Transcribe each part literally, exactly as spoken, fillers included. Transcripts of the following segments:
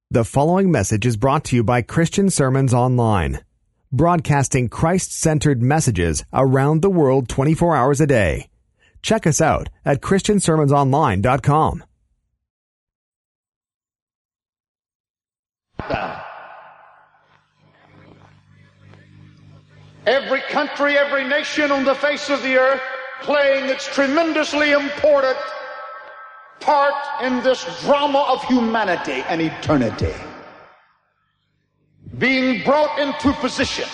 The following message is brought to you by Christian Sermons Online, broadcasting Christ-centered messages around the world twenty-four hours a day. Check us out at christian sermons online dot com. Every country, every nation on the face of the earth playing its tremendously important part in this drama of humanity and eternity, being brought into position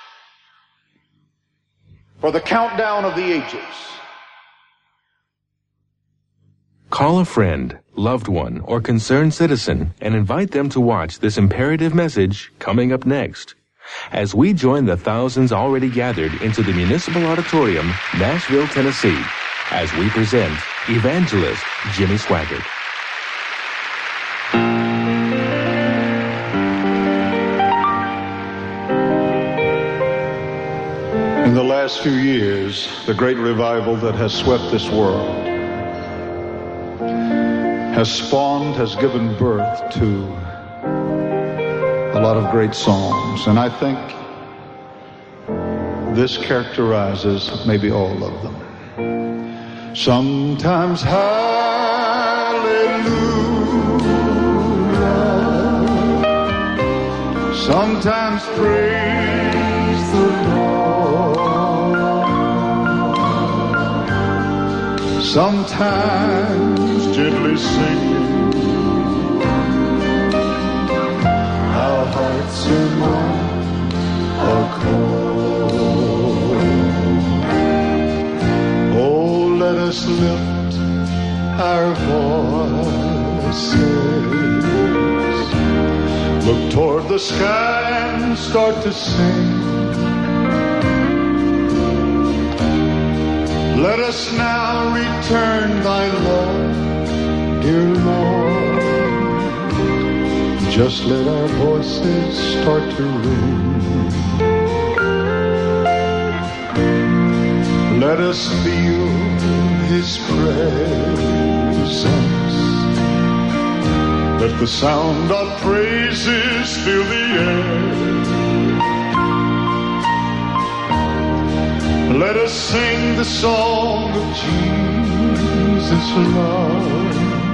for the countdown of the ages. Call a friend, loved one, or concerned citizen and invite them to watch this imperative message coming up next, as we join the thousands already gathered into the Municipal Auditorium, Nashville, Tennessee, as we present Evangelist Jimmy Swaggart. In the last few years, the great revival that has swept this world has spawned, has given birth to a lot of great songs, and I think this characterizes maybe all of them. Sometimes hallelujah, sometimes praise the Lord, sometimes gently singing our hearts in one accord. Oh, let us lift our voices, look toward the sky and start to sing. Let us now return thy love, dear Lord. Just let our voices start to ring. Let us feel his presence. Let the sound of praises fill the air. Let us sing the song of Jesus' love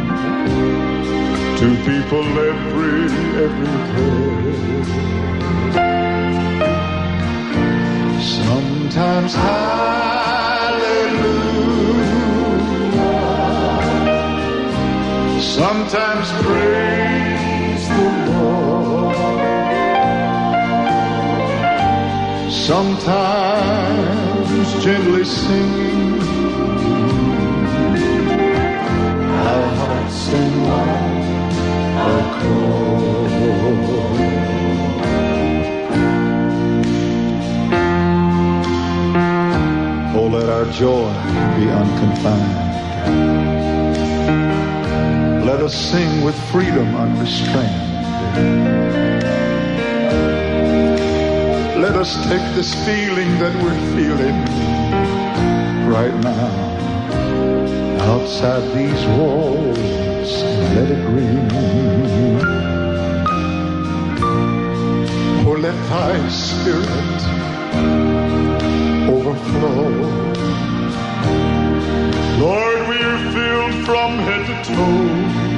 to people every, everywhere. Sometimes hallelujah, sometimes praise the Lord, sometimes gently singing our hearts in one accord. Oh, let our joy be unconfined. Let us sing with freedom unrestrained. Let us take this feeling that we're feeling right now outside these walls and let it ring. Oh, let thy spirit overflow. Lord, we are filled from head to toe.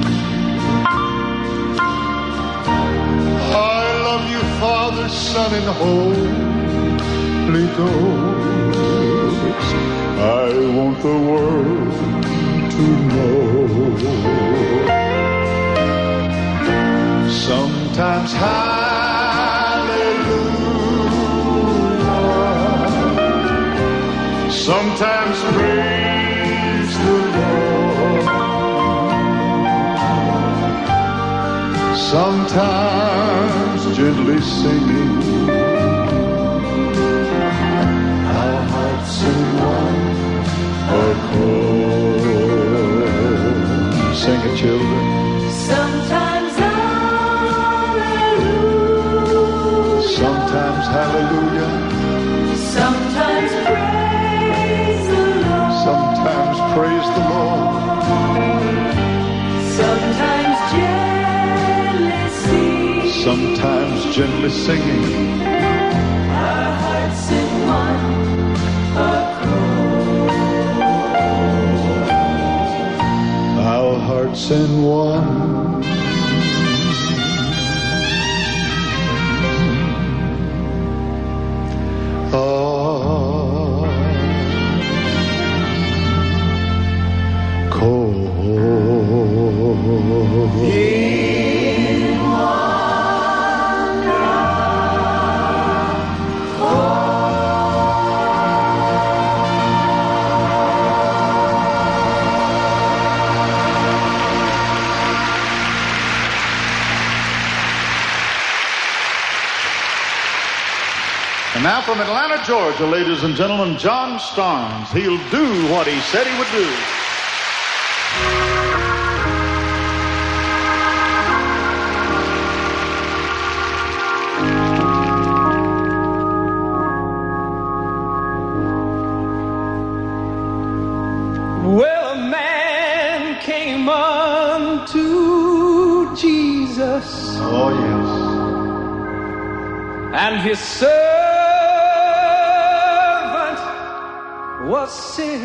I love you, Father, Son, and Holy Ghost. I want the world to know. Sometimes hallelujah, sometimes praise the Lord, sometimes gently singing our hearts in one accord. Sing it, children. Sometimes hallelujah, Sometimes hallelujah, sometimes praise the Lord, sometimes praise the Lord, sometimes jealousy. sometimes gently singing. Our hearts in one accord. Our hearts in one. And now from Atlanta, Georgia, ladies and gentlemen, John Starnes. He'll do what he said he would do. Well, a man came unto Jesus, Oh, yes. and his servant was sick.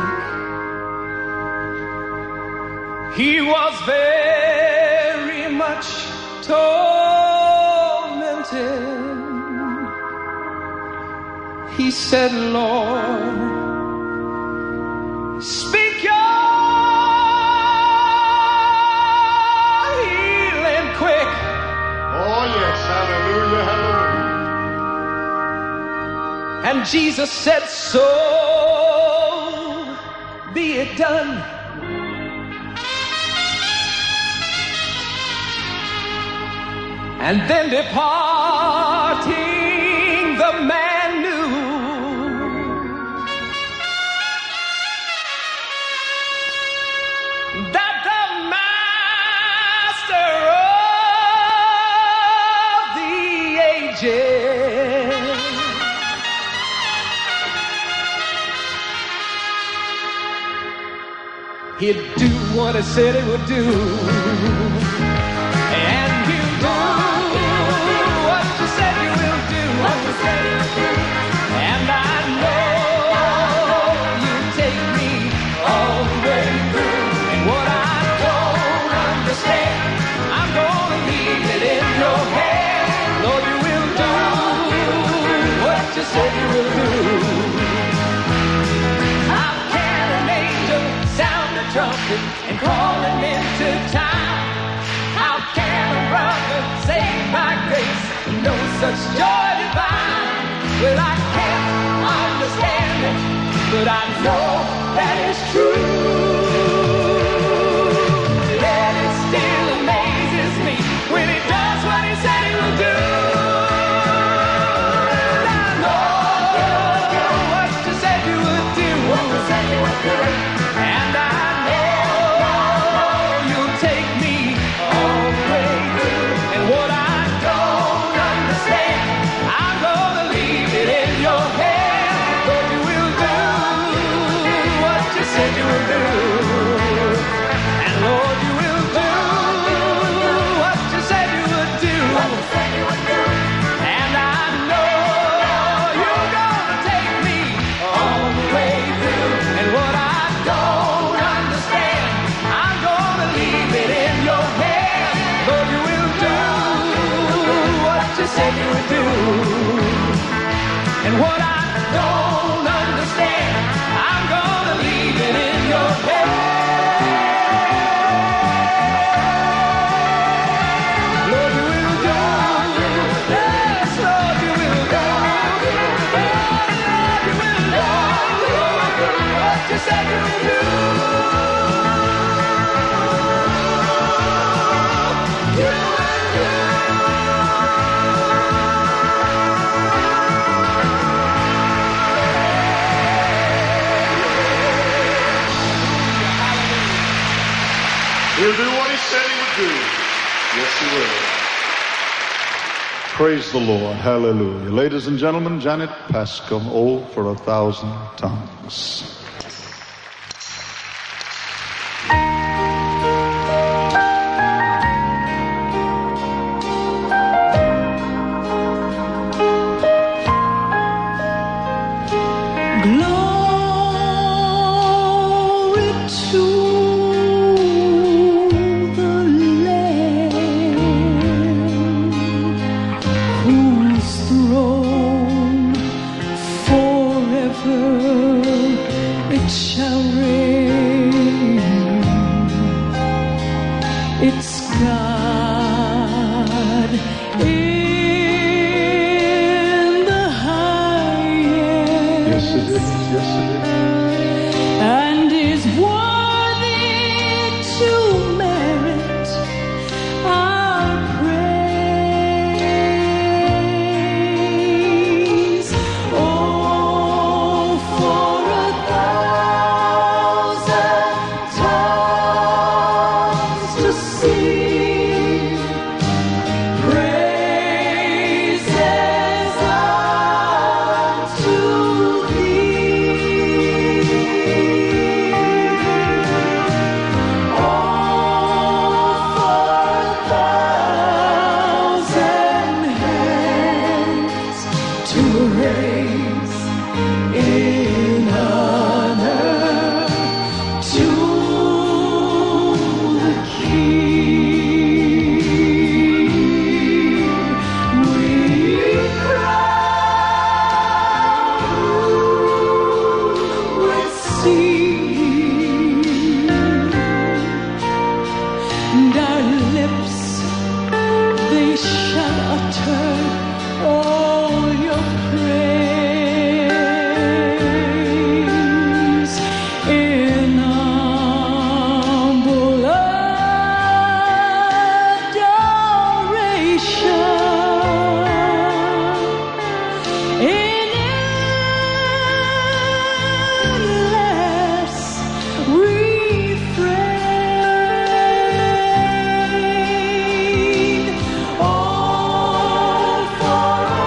He was very much tormented. He said, Lord, speak your healing quick. Oh, yes. Hallelujah, hallelujah. And Jesus said, so be it done. And then departing, the man knew that the master of the ages he'd do what he said he would do. And you do what you said you will do. What you said you would do. And I know you take me all the way through. And what I don't understand, I'm gonna leave it in your hands. Lord, you will do what you said you will do. How can an angel sound a trumpet and call him into town? How can a brother saved by grace know such joy divine? Well, I can't understand it, but I know that it's true. And it still amazes me when he does what he said he will do. And I know what you said you would do. What you said you would do. And I know you'll take me all the way through. And what I don't understand, I'm gonna leave it in your hands. Lord, you will do what you said you will do. And Lord, you will do what you said you would do. What you said you would do. And I know you're gonna take me all the way through. And what I don't understand, I'm gonna leave it in your hands. Lord, you will do what you said you would do. And what I don't understand, I'm gonna leave it in your hands. Lord, you will do. Yes, Lord, you will do. Lord, you will do what you said you would do. You will do. He'll do what he said he would do. Yes, he will. Praise the Lord. Hallelujah. Ladies and gentlemen, Janet Pascal, oh, for a thousand tongues. utter all your praise in humble adoration, in endless refrain. All for a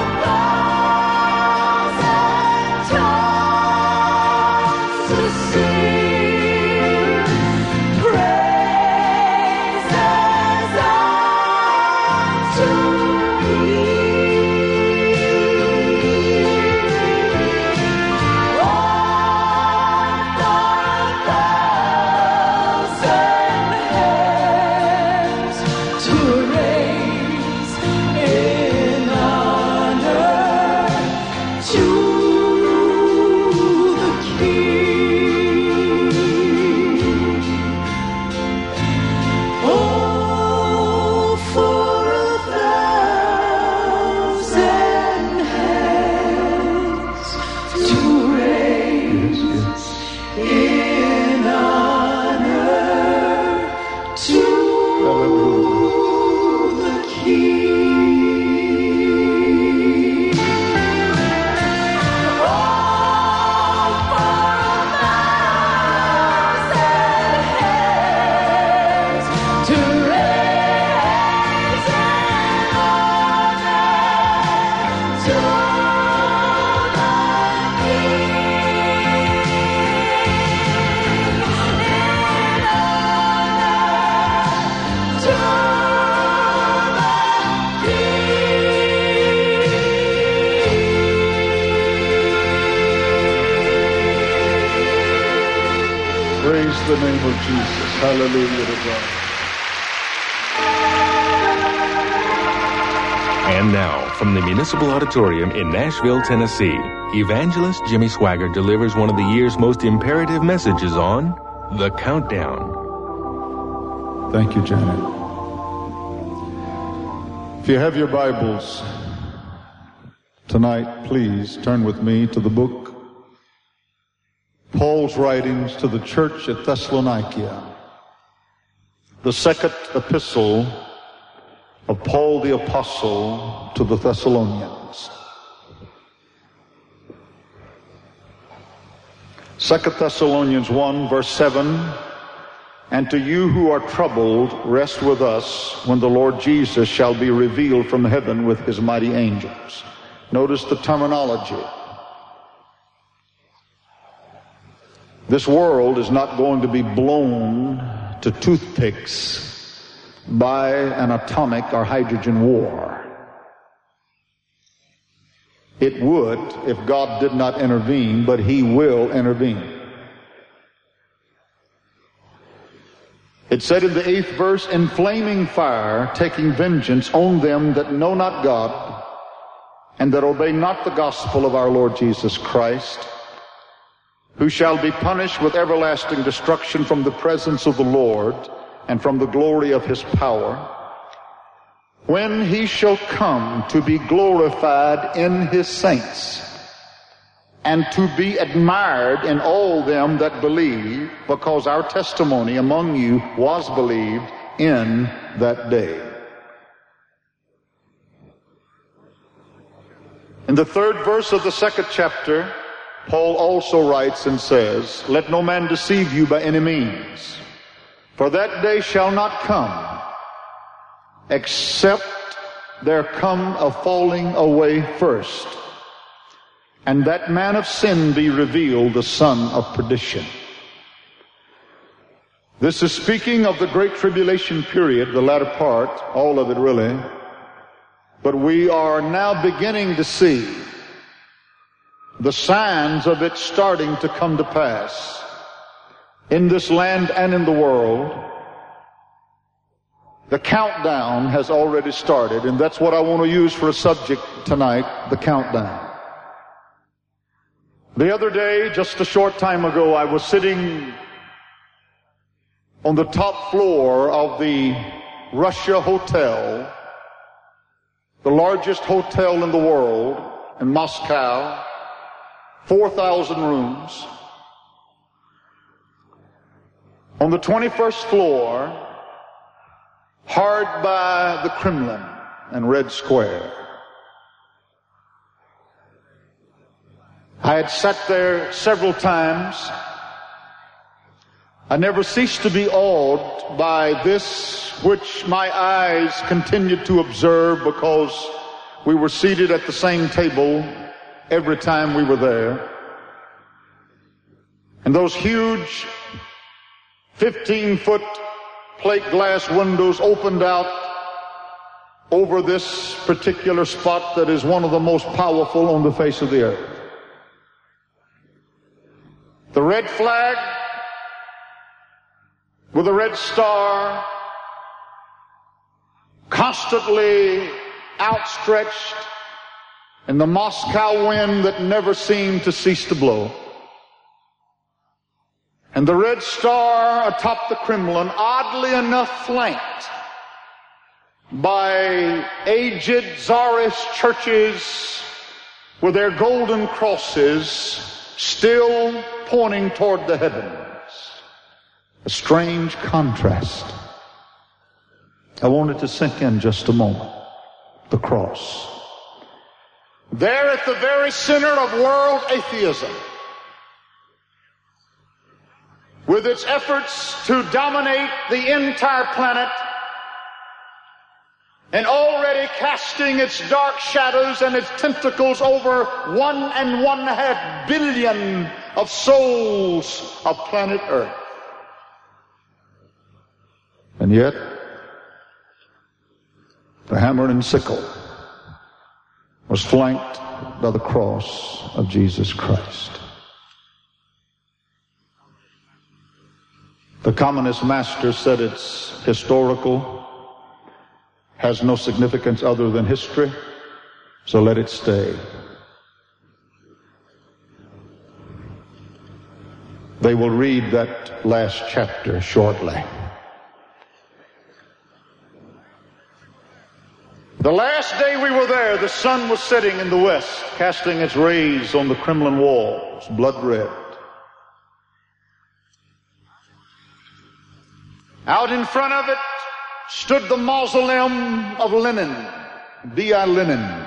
thousand tongues to sing praises unto thee. All for a thousand hands to raise in honor to the King. Oh, for a thousand hands to raise in honor to the King. Oh, for a thousand hands to raise in honor to the King. In honor to Praise the name of Jesus. Hallelujah to God. And now, from the Municipal Auditorium in Nashville, Tennessee, Evangelist Jimmy Swaggart delivers one of the year's most imperative messages on The Countdown. Thank you, Janet. If you have your Bibles tonight, please turn with me to the book, Paul's writings to the church at Thessalonica, the second epistle of Paul the Apostle to the Thessalonians. Second Thessalonians one, verse seven, and to you who are troubled, rest with us when the Lord Jesus shall be revealed from heaven with his mighty angels. Notice the terminology. This world is not going to be blown to toothpicks by an atomic or hydrogen war. It would if God did not intervene, but he will intervene. It said in the eighth verse, in flaming fire, taking vengeance on them that know not God and that obey not the gospel of our Lord Jesus Christ, who shall be punished with everlasting destruction from the presence of the Lord and from the glory of his power, when he shall come to be glorified in his saints, and to be admired in all them that believe, because our testimony among you was believed in that day. In the third verse of the second chapter, Paul also writes and says, let no man deceive you by any means, for that day shall not come, except there come a falling away first, and that man of sin be revealed, the son of perdition. This is speaking of the great tribulation period, the latter part, all of it really. But we are now beginning to see the signs of it starting to come to pass in this land and in the world. The countdown has already started, and that's what I want to use for a subject tonight, the countdown. The other day, just a short time ago, I was sitting on the top floor of the Russia Hotel the largest hotel in the world in Moscow, four thousand rooms. On the twenty-first floor, hard by the Kremlin and Red Square. I had sat there several times. I never ceased to be awed by this which my eyes continued to observe, because we were seated at the same table every time we were there. And those huge fifteen-foot plate glass windows opened out over this particular spot that is one of the most powerful on the face of the earth. The red flag with a red star constantly outstretched in the Moscow wind that never seemed to cease to blow. And the red star atop the Kremlin, oddly enough flanked by aged czarist churches with their golden crosses still pointing toward the heavens. A strange contrast. I want it to sink in just a moment. The cross. There at the very center of world atheism, with its efforts to dominate the entire planet and already casting its dark shadows and its tentacles over one and one half billion of souls of planet Earth. And yet, the hammer and sickle was flanked by the cross of Jesus Christ. The communist master said it's historical, has no significance other than history, so let it stay. They will read that last chapter shortly. The last day we were there, the sun was setting in the west, casting its rays on the Kremlin walls, blood red. Out in front of it stood the mausoleum of Lenin, D I Lenin.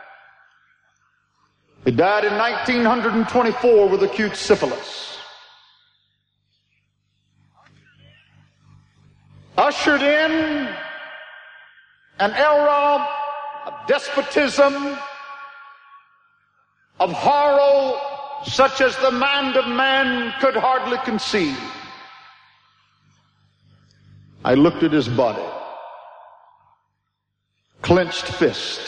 He died in nineteen twenty-four with acute syphilis. Ushered in an era of despotism, of horror such as the mind of man could hardly conceive. I looked at his body, clenched fist,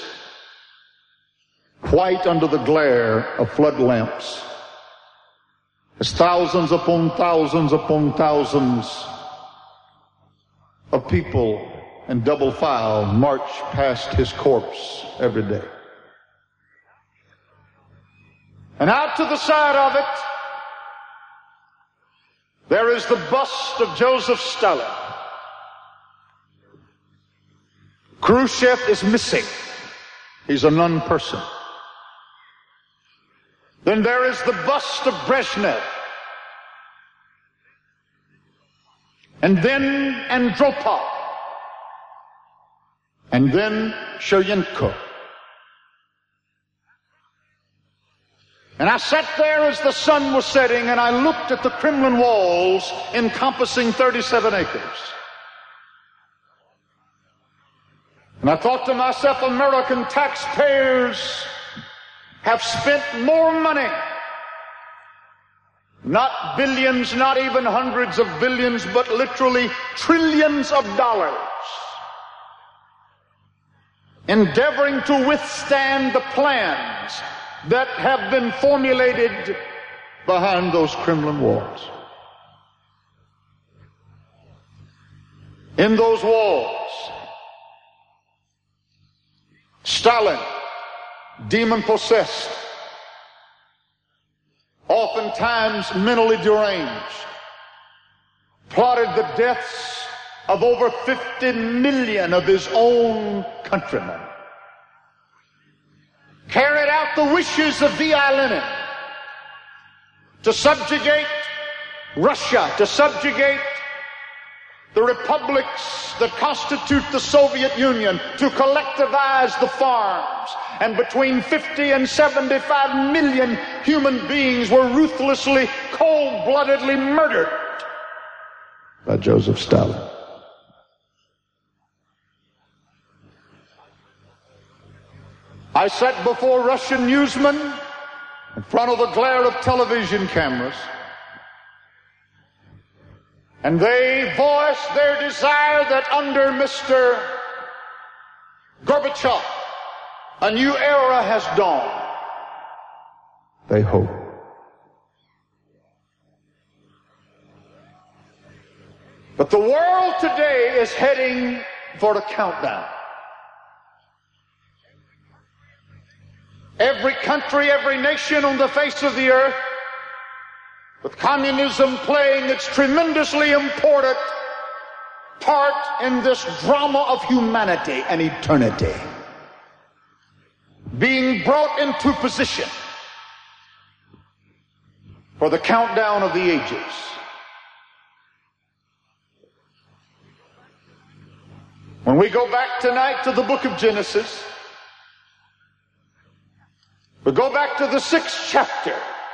white under the glare of flood lamps, as thousands upon thousands upon thousands of people in double file march past his corpse every day. And out to the side of it, there is the bust of Joseph Stalin. Khrushchev is missing. He's a non-person. Then there is the bust of Brezhnev. And then Andropov. And then Shevchenko. And I sat there as the sun was setting, and I looked at the Kremlin walls encompassing thirty-seven acres. And I thought to myself, American taxpayers have spent more money, not billions, not even hundreds of billions, but literally trillions of dollars, endeavoring to withstand the plans that have been formulated behind those Kremlin walls. In those walls, Stalin, demon-possessed, oftentimes mentally deranged, plotted the deaths of over fifty million of his own countrymen. carried out the wishes of V I Lenin to subjugate Russia, to subjugate the republics that constitute the Soviet Union, to collectivize the farms. And between fifty and seventy-five million human beings were ruthlessly, cold-bloodedly murdered by Joseph Stalin. I sat before Russian newsmen in front of the glare of television cameras, and they voiced their desire that under Mister Gorbachev, a new era has dawned. They hope. But the world today is heading for a countdown. Every country, every nation on the face of the earth, with communism playing its tremendously important part in this drama of humanity and eternity, being brought into position for the countdown of the ages. When we go back tonight to the book of Genesis, we go back to the sixth chapter,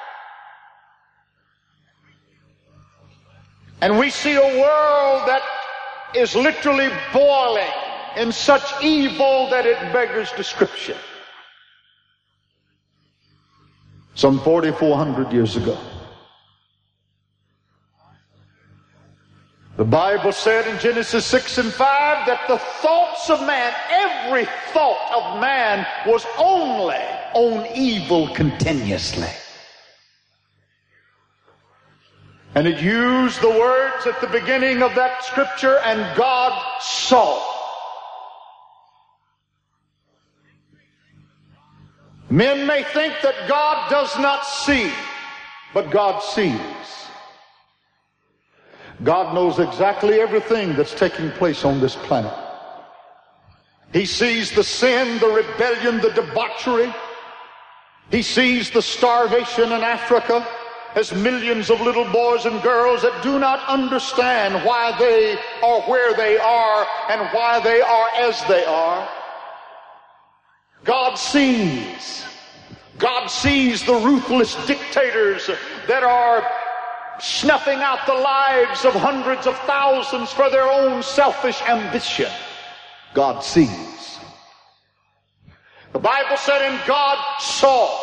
and we see a world that is literally boiling in such evil that it beggars description. Some forty-four hundred years ago, the Bible said in Genesis six and five that the thoughts of man, every thought of man was only on evil continuously. And it used the words at the beginning of that scripture, and God saw. Men may think that God does not see, but God sees. God knows exactly everything that's taking place on this planet. He sees the sin, the rebellion, the debauchery. He sees the starvation in Africa as millions of little boys and girls that do not understand why they are where they are and why they are as they are. God sees. God sees the ruthless dictators that are snuffing out the lives of hundreds of thousands for their own selfish ambition. God sees. The Bible said, and God saw.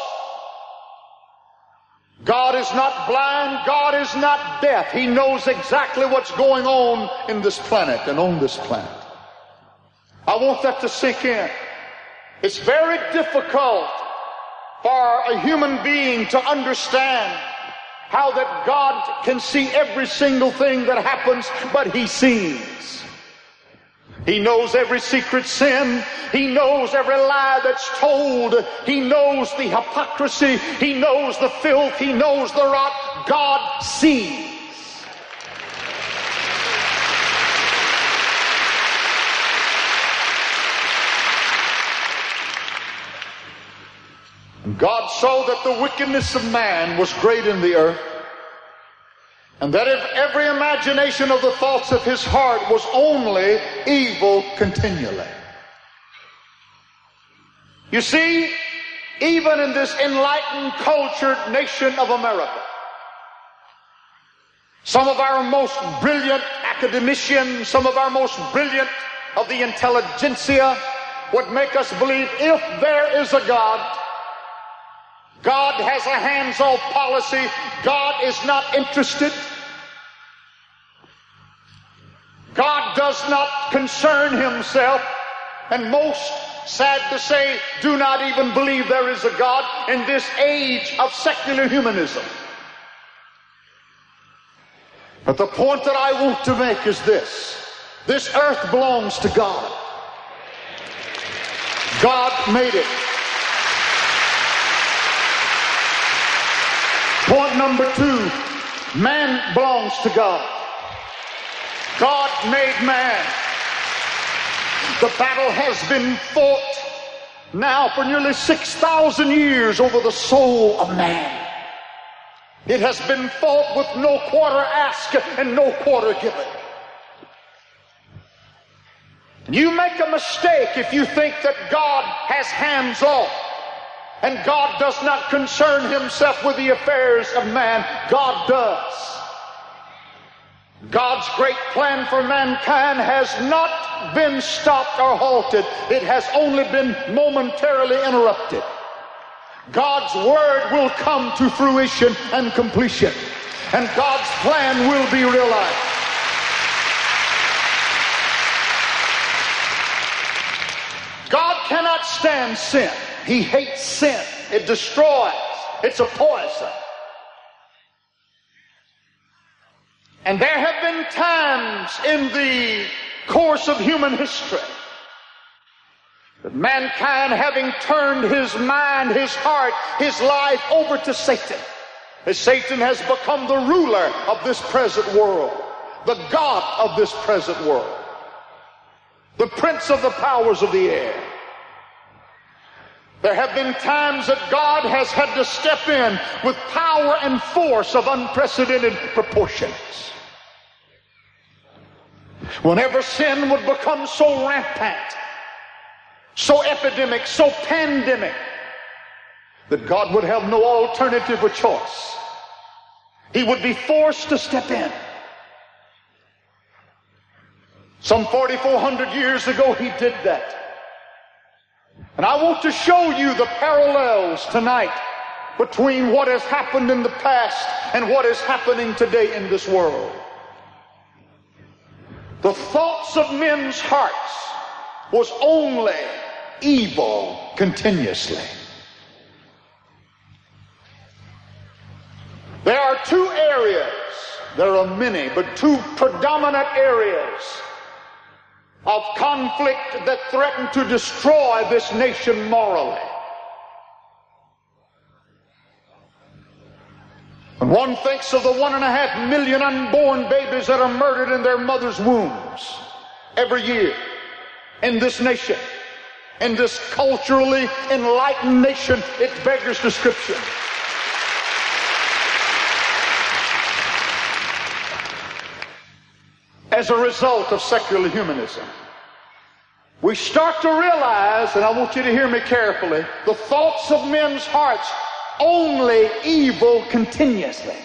God is not blind. God is not deaf. He knows exactly what's going on in this planet and on this planet. I want that to sink in. It's very difficult for a human being to understand how that God can see every single thing that happens, but He sees. He knows every secret sin. He knows every lie that's told. He knows the hypocrisy. He knows the filth. He knows the rot. God sees. And God saw that the wickedness of man was great in the earth, and that if every imagination of the thoughts of his heart was only evil continually. You see, even in this enlightened, cultured nation of America, some of our most brilliant academicians, some of our most brilliant of the intelligentsia would make us believe if there is a God, God has a hands-off policy. God is not interested. God does not concern himself. And most, sad to say, do not even believe there is a God in this age of secular humanism. But the point that I want to make is this. This earth belongs to God. God made it. Point number two, man belongs to God. God made man. The battle has been fought. now for nearly six thousand years over the soul of man. It has been fought with no quarter asked and no quarter given. You make a mistake if you think that God has hands off and God does not concern himself with the affairs of man. God does. God's great plan for mankind has not been stopped or halted. It has only been momentarily interrupted. God's word will come to fruition and completion, and God's plan will be realized. God cannot stand sin. He hates sin. It destroys. It's a poison. And there have been times in the course of human history that mankind, having turned his mind, his heart, his life over to Satan, as Satan has become the ruler of this present world, the God of this present world, the prince of the powers of the air. There have been times that God has had to step in with power and force of unprecedented proportions. Whenever sin would become so rampant, so epidemic, so pandemic, that God would have no alternative or choice, he would be forced to step in. Some forty-four hundred years ago, he did that. And I want to show you the parallels tonight between what has happened in the past and what is happening today in this world. The thoughts of men's hearts was only evil continuously. There are two areas, there are many, but two predominant areas of conflict that threaten to destroy this nation morally. When one thinks of the one and a half million unborn babies that are murdered in their mother's wombs every year in this nation, in this culturally enlightened nation, it beggars description. As a result of secular humanism, we start to realize, and I want you to hear me carefully, the thoughts of men's hearts only evil continuously.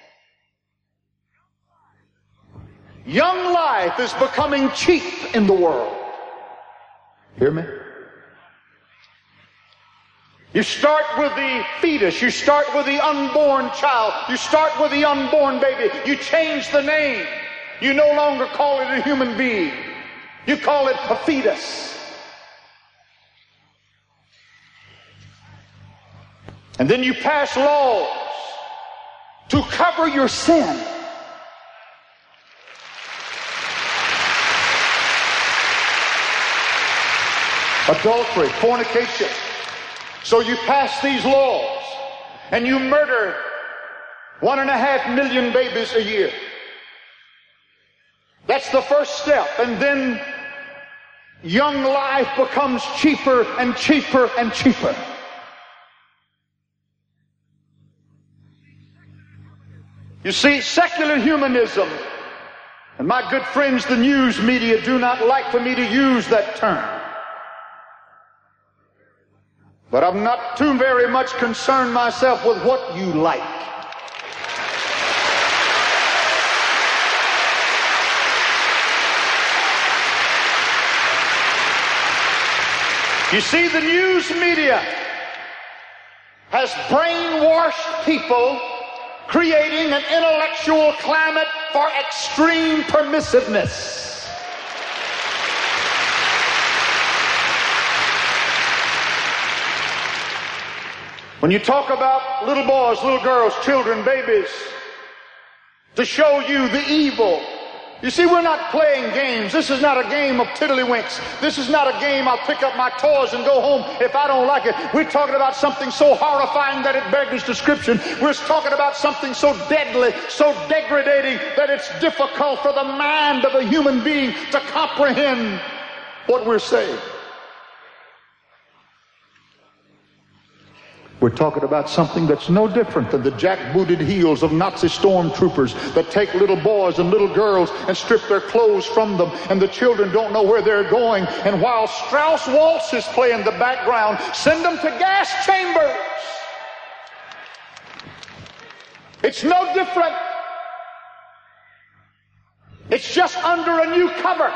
Young life is becoming cheap in the world. Hear me? You start with the fetus, you start with the unborn child, you start with the unborn baby, you change the name. You no longer call it a human being. You call it a fetus. And then you pass laws to cover your sin. Adultery, fornication. So you pass these laws and you murder one and a half million babies a year. That's the first step. And then young life becomes cheaper and cheaper and cheaper. You see, secular humanism, and my good friends, the news media, do not like for me to use that term. But I'm not too very much concerned myself with what you like. You see, the news media has brainwashed people, creating an intellectual climate for extreme permissiveness. When you talk about little boys, little girls, children, babies, to show you the evil. You see, we're not playing games. This is not a game of tiddlywinks. This is not a game I'll pick up my toys and go home if I don't like it. We're talking about something so horrifying that it beggars description. We're talking about something so deadly, so degrading that it's difficult for the mind of a human being to comprehend what we're saying. We're talking about something that's no different than the jackbooted heels of Nazi stormtroopers that take little boys and little girls and strip their clothes from them, and the children don't know where they're going. And while Strauss waltzes play in the background, send them to gas chambers. It's no different. It's just under a new cover.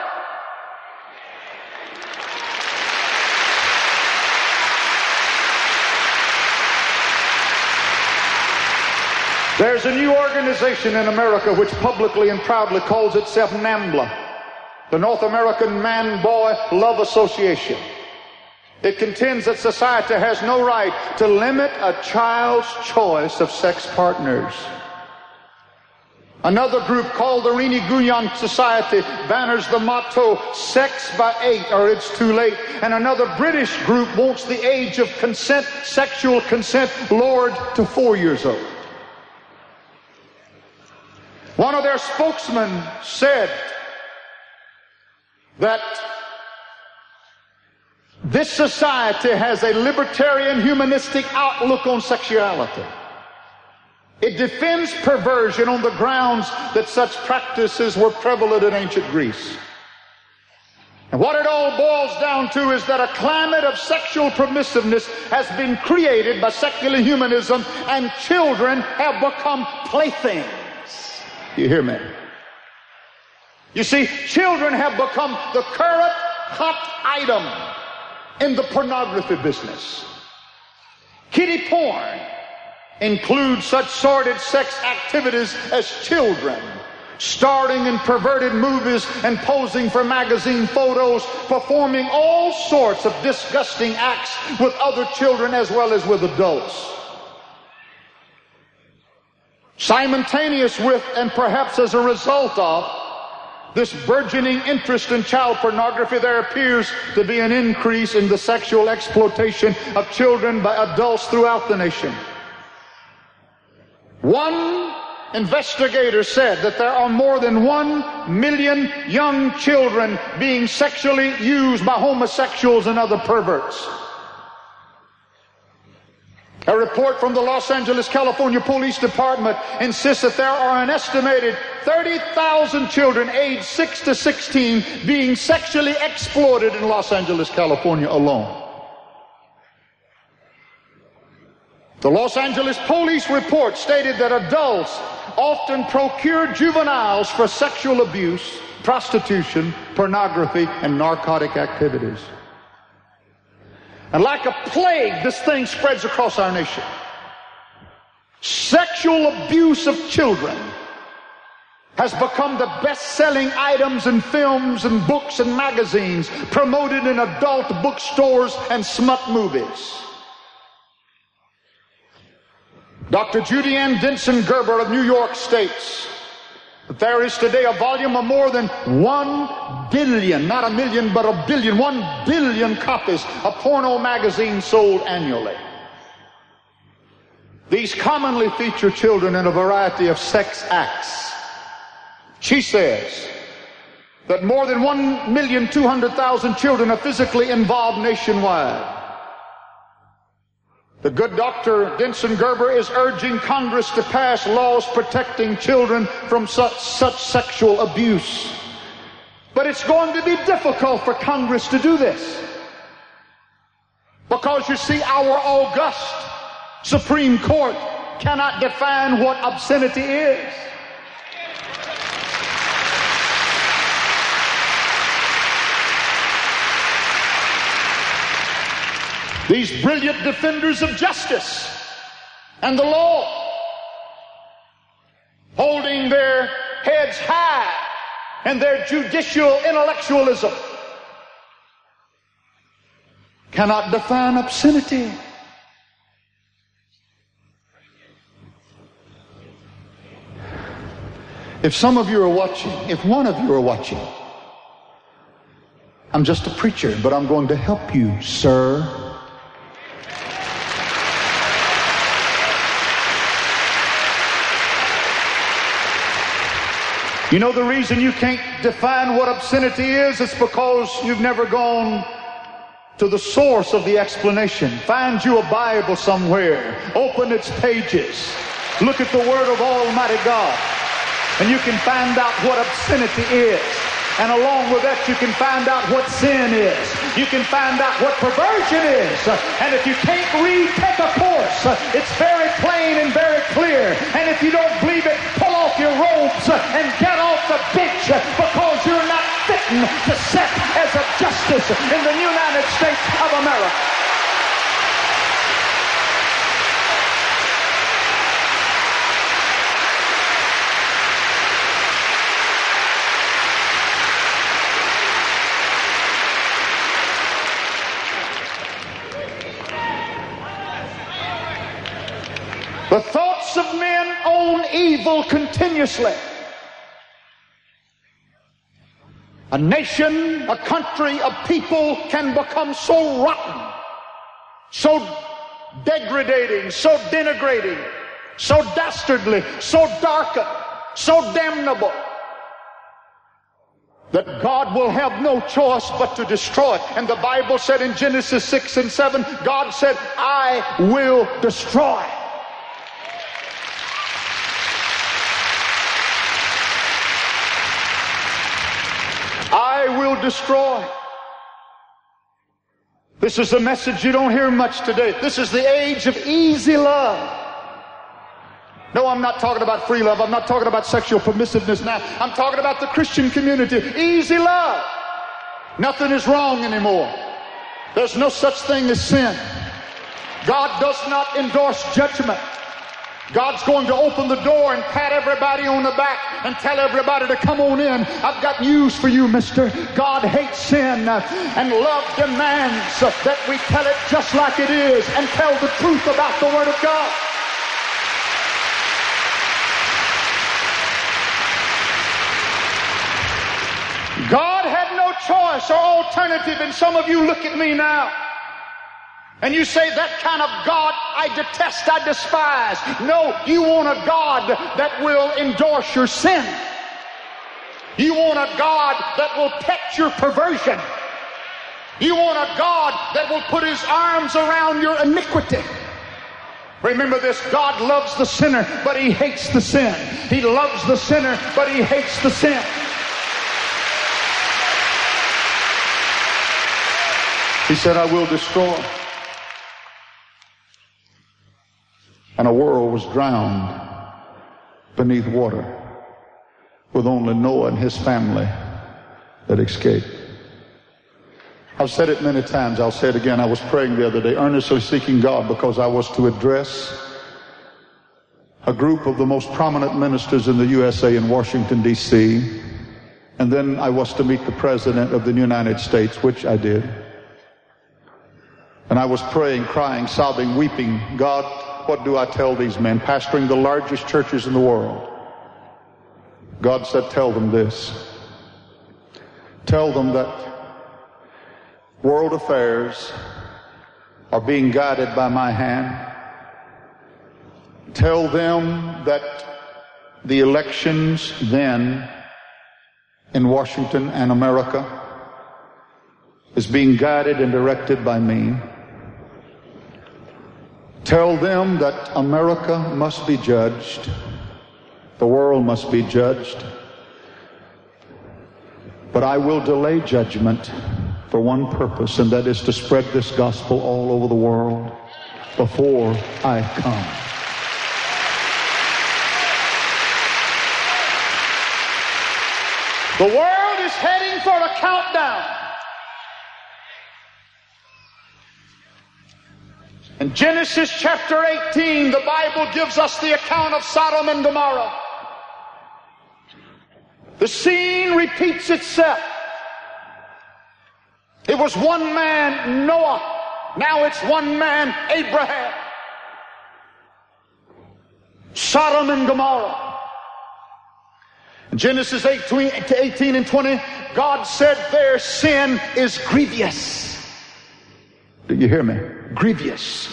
There's a new organization in America which publicly and proudly calls itself NAMBLA, the North American Man-Boy Love Association. It contends that society has no right to limit a child's choice of sex partners. Another group called the Rini Guyon Society banners the motto, sex by eight or it's too late. And another British group wants the age of consent, sexual consent, lowered to four years old. One of their spokesmen said that this society has a libertarian, humanistic outlook on sexuality. It defends perversion on the grounds that such practices were prevalent in ancient Greece. And what it all boils down to is that a climate of sexual permissiveness has been created by secular humanism, and children have become playthings. You hear me? You see, children have become the current hot item in the pornography business. Kiddie porn includes such sordid sex activities as children starring in perverted movies and posing for magazine photos, performing all sorts of disgusting acts with other children as well as with adults. Simultaneous with, and perhaps as a result of, this burgeoning interest in child pornography, there appears to be an increase in the sexual exploitation of children by adults throughout the nation. One investigator said that there are more than one million young children being sexually used by homosexuals and other perverts. A report from the Los Angeles, California Police Department insists that there are an estimated thirty thousand children aged six to sixteen being sexually exploited in Los Angeles, California alone. The Los Angeles Police report stated that adults often procure juveniles for sexual abuse, prostitution, pornography, and narcotic activities. And like a plague, this thing spreads across our nation. Sexual abuse of children has become the best-selling items in films and books and magazines, promoted in adult bookstores and smut movies. Doctor Judy Ann Denson Gerber of New York states that there is today a volume of more than one billion, not a million, but a billion, one billion copies of porno magazines sold annually. These commonly feature children in a variety of sex acts. She says that more than one million two hundred thousand children are physically involved nationwide. The good Doctor Denson Gerber is urging Congress to pass laws protecting children from such, such sexual abuse. But it's going to be difficult for Congress to do this. Because you see, our august Supreme Court cannot define what obscenity is. These brilliant defenders of justice and the law, holding their heads high and their judicial intellectualism, cannot define obscenity. If some of you are watching, if one of you are watching, I'm just a preacher, but I'm going to help you, sir. You know the reason you can't define what obscenity is? It's because you've never gone to the source of the explanation. Find you a Bible somewhere. Open its pages. Look at the Word of Almighty God. And you can find out what obscenity is. And along with that, you can find out what sin is. You can find out what perversion is. And if you can't read, take a course. It's very plain and very clear. And if you don't believe it, pull off your robes and get off the bench, because you're not fitting to sit as a justice in the United States of America. The thoughts of men own evil continuously. A nation, a country, a people can become so rotten, so degrading, so denigrating, so dastardly, so darkened, so damnable, that God will have no choice but to destroy it. And the Bible said in Genesis six and seven, God said, I will destroy. I will destroy. This is a message you don't hear much today. This is the age of easy love. No, I'm not talking about free love. I'm not talking about sexual permissiveness now. I'm talking about the Christian community. Easy love. Nothing is wrong anymore. There's no such thing as sin. God does not endorse judgment. God's going to open the door and pat everybody on the back and tell everybody to come on in. I've got news for you, mister. God hates sin, and love demands that we tell it just like it is and tell the truth about the Word of God. God had no choice or alternative, and some of you look at me now and you say, that kind of God I detest, I despise. No, you want a God that will endorse your sin. You want a God that will pet your perversion. You want a God that will put his arms around your iniquity. Remember this, God loves the sinner, but he hates the sin. He loves the sinner, but he hates the sin. He said, I will destroy. And a world was drowned beneath water, with only Noah and his family that escaped. I've said it many times. I'll say it again. I was praying the other day, earnestly seeking God, because I was to address a group of the most prominent ministers in the U S A in Washington, D C And then I was to meet the President of the United States, which I did. And I was praying, crying, sobbing, weeping. God, what do I tell these men, pastoring the largest churches in the world? God said, tell them this. Tell them that world affairs are being guided by my hand. Tell them that the elections then in Washington and America is being guided and directed by me. Tell them that America must be judged. The world must be judged. But I will delay judgment for one purpose, and that is to spread this gospel all over the world before I come. The world is heading for a countdown. In Genesis chapter eighteen, the Bible gives us the account of Sodom and Gomorrah. The scene repeats itself. It was one man, Noah. Now it's one man, Abraham. Sodom and Gomorrah. In Genesis eighteen and twenty, God said their sin is grievous. Do you hear me? Grievous.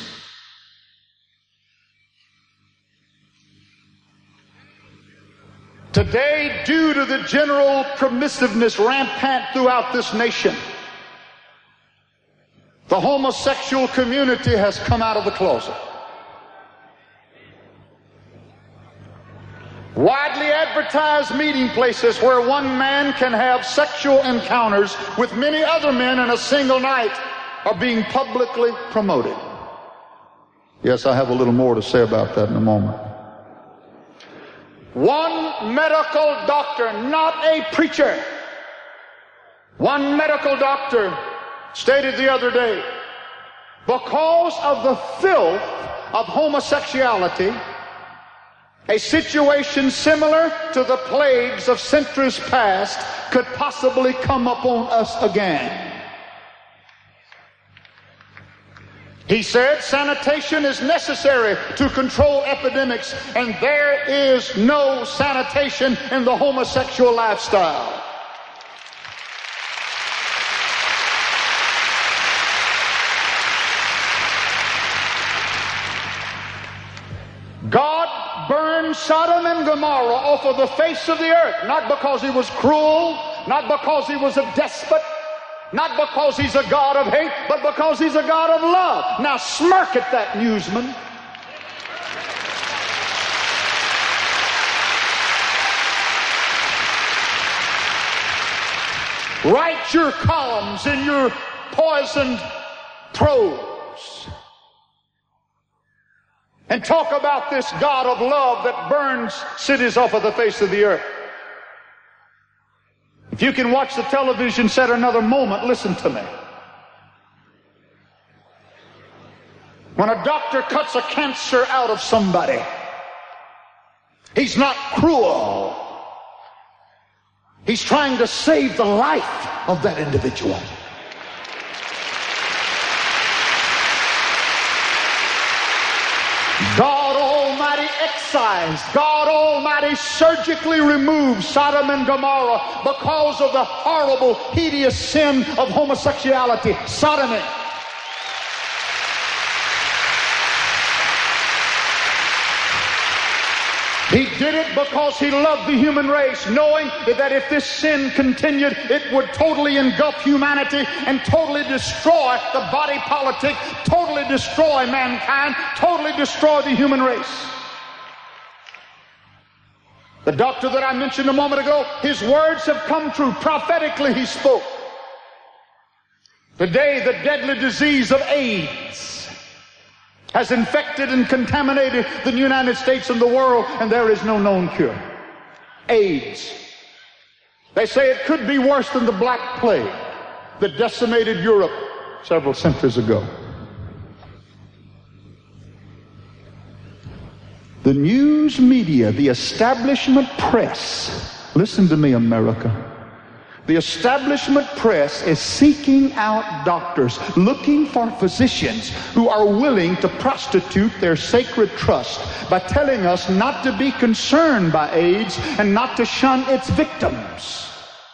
Today, due to the general permissiveness rampant throughout this nation, The homosexual community has come out of the closet. Widely advertised meeting places where one man can have sexual encounters with many other men in a single night are being publicly promoted. Yes, I have a little more to say about that in a moment. One medical doctor, not a preacher, one medical doctor stated the other day, because of the filth of homosexuality, a situation similar to the plagues of centuries past could possibly come upon us again. He said sanitation is necessary to control epidemics, and there is no sanitation in the homosexual lifestyle. God burned Sodom and Gomorrah off of the face of the earth, not because he was cruel, not because he was a despot, not because he's a God of hate, but because he's a God of love. Now smirk at that, newsman. Write your columns in your poisoned prose and talk about this God of love that burns cities off of the face of the earth. If you can watch the television set another moment, listen to me. When a doctor cuts a cancer out of somebody, he's not cruel. He's trying to save the life of that individual. God Almighty excised, God Almighty surgically removed Sodom and Gomorrah because of the horrible, hideous sin of homosexuality, sodomy. He did it because he loved the human race, knowing that if this sin continued, it would totally engulf humanity and totally destroy the body politic, totally destroy mankind, totally destroy the human race. The doctor that I mentioned a moment ago, his words have come true. Prophetically he spoke. Today the deadly disease of AIDS has infected and contaminated the United States and the world, and there is no known cure. AIDS. They say it could be worse than the Black Plague that decimated Europe several centuries ago. The news media, the establishment press, listen to me, America. The establishment press is seeking out doctors, looking for physicians who are willing to prostitute their sacred trust by telling us not to be concerned by AIDS and not to shun its victims.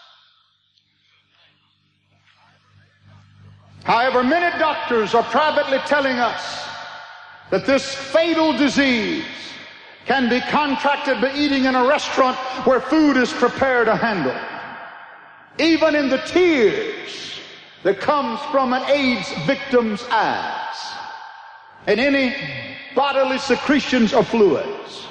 However, many doctors are privately telling us that this fatal disease can be contracted by eating in a restaurant where food is prepared to handle. Even in the tears that comes from an AIDS victim's eyes, and any bodily secretions or fluids.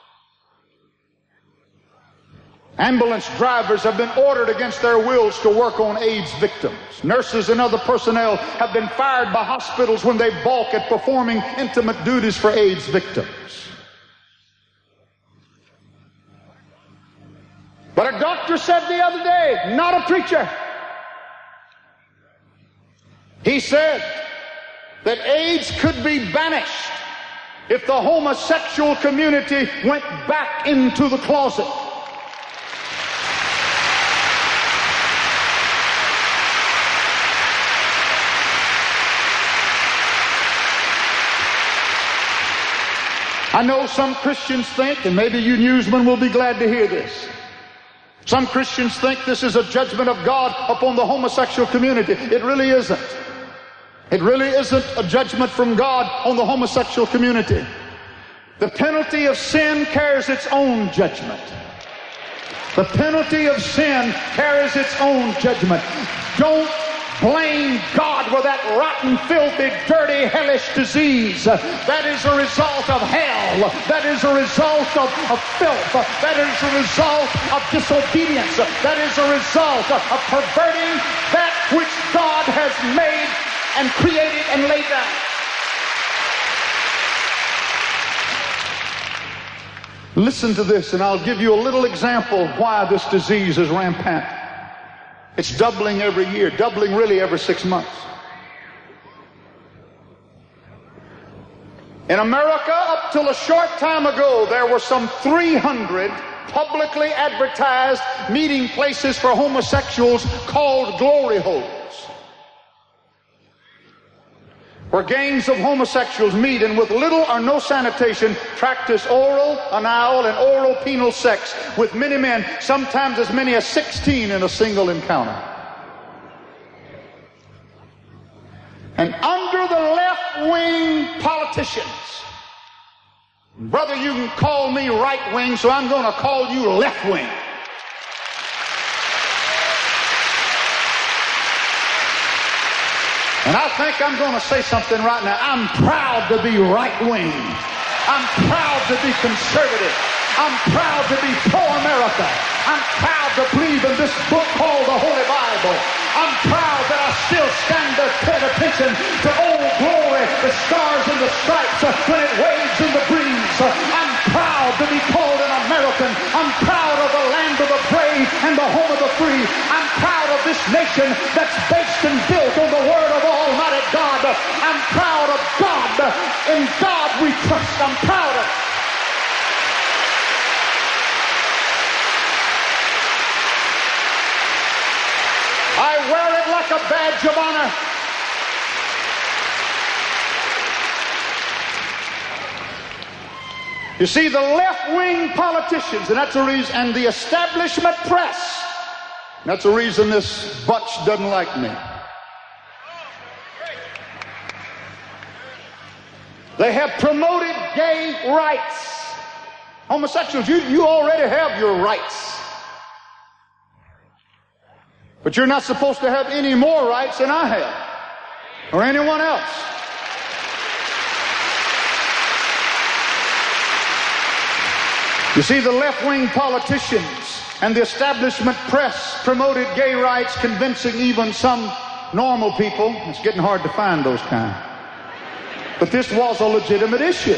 Ambulance drivers have been ordered against their wills to work on AIDS victims. Nurses and other personnel have been fired by hospitals when they balk at performing intimate duties for AIDS victims. But a doctor said the other day, not a preacher, he said that AIDS could be banished if the homosexual community went back into the closet. I know some Christians think, and maybe you newsmen will be glad to hear this, some Christians think this is a judgment of God upon the homosexual community. It really isn't. It really isn't a judgment from God on the homosexual community. The penalty of sin carries its own judgment. The penalty of sin carries its own judgment. Don't blame God for that rotten, filthy, dirty, hellish disease. That is a result of hell. That is a result of, of filth. That is a result of disobedience. That is a result of, of perverting that which God has made and created and laid down. Listen to this, and I'll give you a little example of why this disease is rampant. It's doubling every year, doubling really every six months. In America, up till a short time ago, there were some three hundred publicly advertised meeting places for homosexuals called glory holes, where gangs of homosexuals meet and with little or no sanitation practice oral, anal, and oral penal sex with many men, sometimes as many as sixteen in a single encounter. And under the left-wing politicians, brother, you can call me right-wing, so I'm going to call you left-wing. And I think I'm going to say something right now. I'm proud to be right-wing. I'm proud to be conservative. I'm proud to be pro-America. I'm proud to believe in this book called the Holy Bible. I'm proud that I still stand to pay attention to Old Glory, the stars and the stripes when it waves in the breeze. I'm proud to be called an American. I'm proud of the land of the brave and the home of the free. I'm proud of this nation that's based and built on the word of Almighty God. I'm proud of God. In God we trust. I'm proud of it. I wear it like a badge of honor. You see, the left-wing politicians, and that's the reason, and the establishment press, that's the reason this bunch doesn't like me. They have promoted gay rights. Homosexuals, you, you already have your rights. But you're not supposed to have any more rights than I have, or anyone else. You see, the left-wing politicians and the establishment press promoted gay rights, convincing even some normal people. It's getting hard to find those kind. But this was a legitimate issue.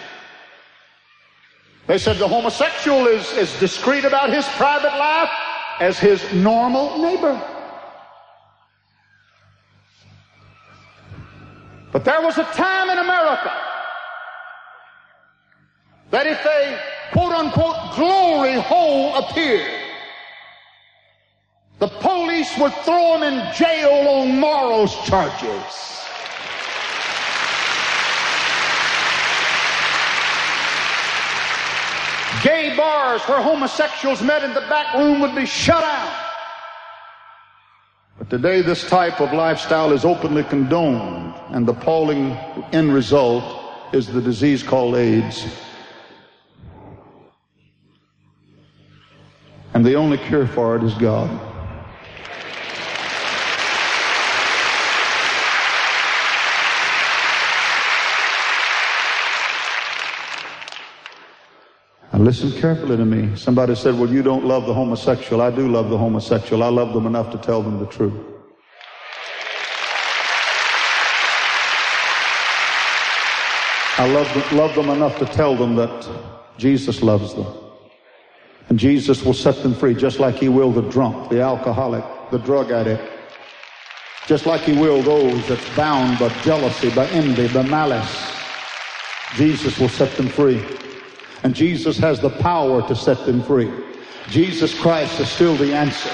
They said the homosexual is as discreet about his private life as his normal neighbor. But there was a time in America that if a quote-unquote glory hole appeared, the police would throw him in jail on morals charges. Gay bars where homosexuals met in the back room would be shut down. But today this type of lifestyle is openly condoned, and the appalling end result is the disease called AIDS. And the only cure for it is God. Now listen carefully to me. Somebody said, well, you don't love the homosexual. I do love the homosexual. I love them enough to tell them the truth. I love them, love them enough to tell them that Jesus loves them. And Jesus will set them free, just like he will the drunk, the alcoholic, the drug addict. Just like he will those that's bound by jealousy, by envy, by malice. Jesus will set them free. And Jesus has the power to set them free. Jesus Christ is still the answer.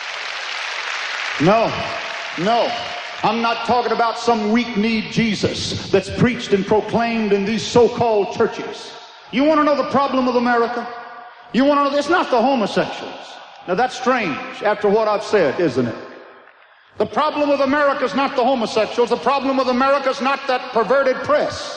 No, no. I'm not talking about some weak-kneed Jesus that's preached and proclaimed in these so-called churches. You want to know the problem with America? You want to know, it's not the homosexuals. Now that's strange after what I've said, isn't it? The problem with America is not the homosexuals. The problem with America is not that perverted press.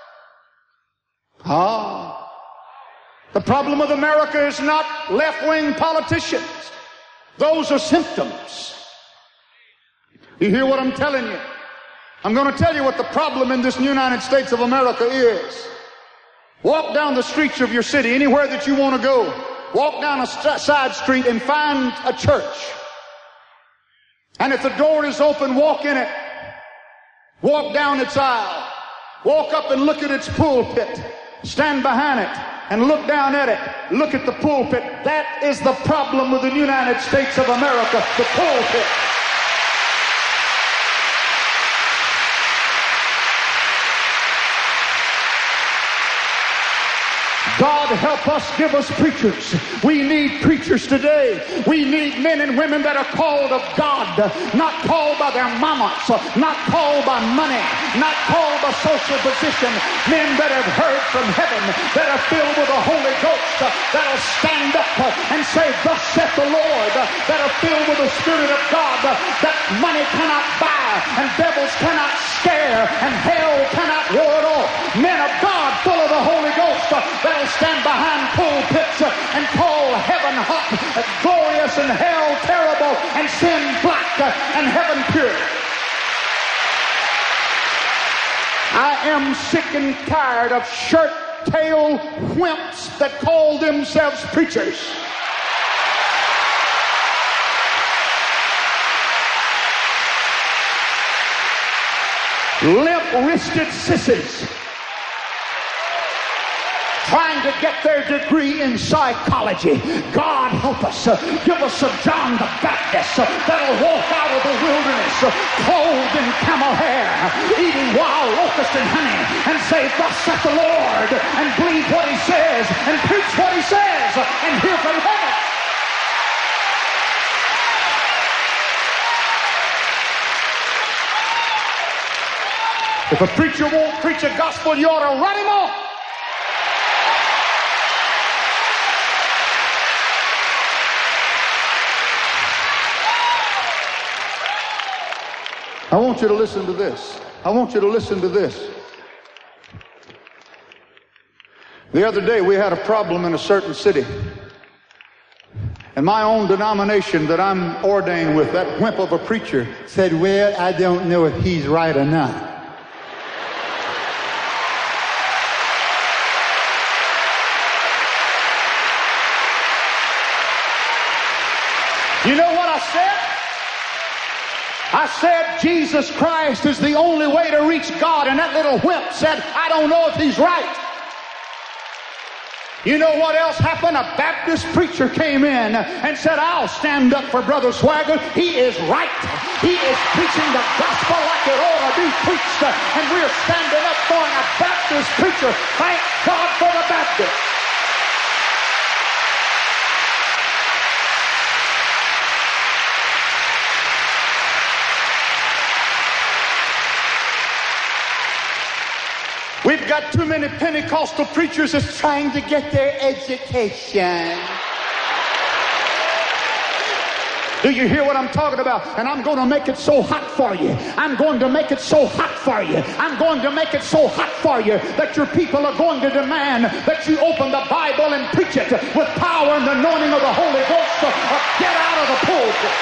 Ah. The problem with America is not left-wing politicians. Those are symptoms. You hear what I'm telling you? I'm going to tell you what the problem in this United States of America is. Walk down the streets of your city, anywhere that you want to go. Walk down a st- side street and find a church. And if the door is open, walk in it. Walk down its aisle. Walk up and look at its pulpit. Stand behind it and look down at it. Look at the pulpit. That is the problem with the United States of America, the pulpit. God help us, give us preachers. We need preachers today. We need men and women that are called of God, not called by their mamas, not called by money, not called by social position. Men that have heard from heaven, that are filled with the Holy Ghost, that'll stand up and say, thus saith the Lord, that are filled with the Spirit of God, that money cannot buy, and devils cannot scare, and hell cannot ward off. Men of God full of the Holy Ghost that'll stand behind pulpits and call heaven hot, glorious, and hell terrible, and sin black, and heaven pure. I am sick and tired of shirt-tail wimps that call themselves preachers. Limp-wristed sissies trying to get their degree in psychology. God help us. Uh, give us a John the Baptist uh, that'll walk out of the wilderness uh, clothed in camel hair, eating wild locust and honey, and say, thus saith the Lord, and believe what he says, and preach what he says, uh, and hear from heaven. If a preacher won't preach a gospel, you ought to run him off. I want you to listen to this. I want you to listen to this. The other day we had a problem in a certain city. And my own denomination that I'm ordained with, that wimp of a preacher, said, well, I don't know if he's right or not. You know what I said? I said Jesus Christ is the only way to reach God, and that little wimp said, I don't know if he's right. You know what else happened? A Baptist preacher came in and said, I'll stand up for Brother Swagger. He is right. He is preaching the gospel like it ought to be preached, and we're standing up for a Baptist preacher. Thank God for the Baptist. We've got too many Pentecostal preachers that's trying to get their education. Do you hear what I'm talking about? And I'm going to make it so hot for you. I'm going to make it so hot for you. I'm going to make it so hot for you that your people are going to demand that you open the Bible and preach it with power and the anointing of the Holy Ghost, or get out of the pulpit.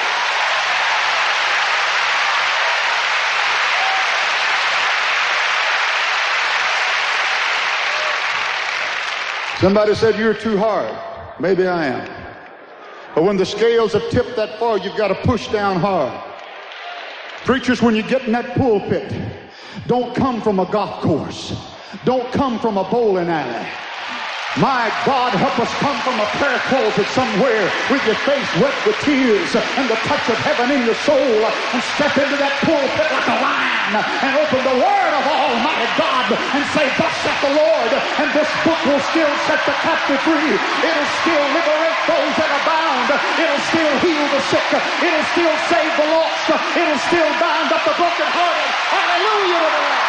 Somebody said, you're too hard. Maybe I am. But when the scales have tipped that far, you've got to push down hard. Preachers, when you get in that pulpit, don't come from a golf course. Don't come from a bowling alley. My God, help us come from a prayer closet somewhere with your face wet with tears and the touch of heaven in your soul, and step into that pulpit like a lion and open the word of Almighty God and say, thus saith the Lord, and this book will still set the captive free. It'll still liberate those that are bound. It'll still heal the sick. It'll still save the lost. It'll still bind up the brokenhearted. Hallelujah to the Lord.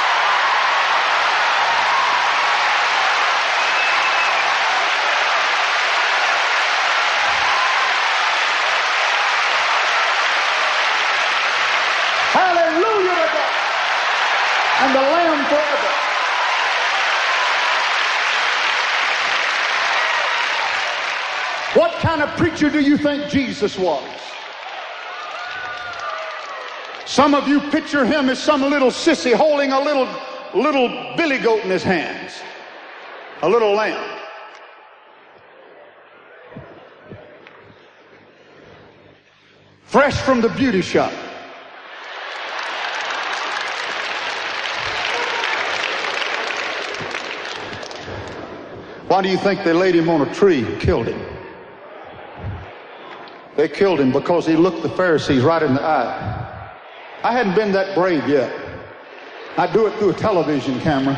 Hallelujah to God. And the Lamb forever. What kind of preacher do you think Jesus was? Some of you picture him as some little sissy holding a little, little billy goat in his hands. A little lamb. Fresh from the beauty shop. Why do you think they laid him on a tree and killed him? They killed him because he looked the Pharisees right in the eye. I hadn't been that brave yet. I do it through a television camera.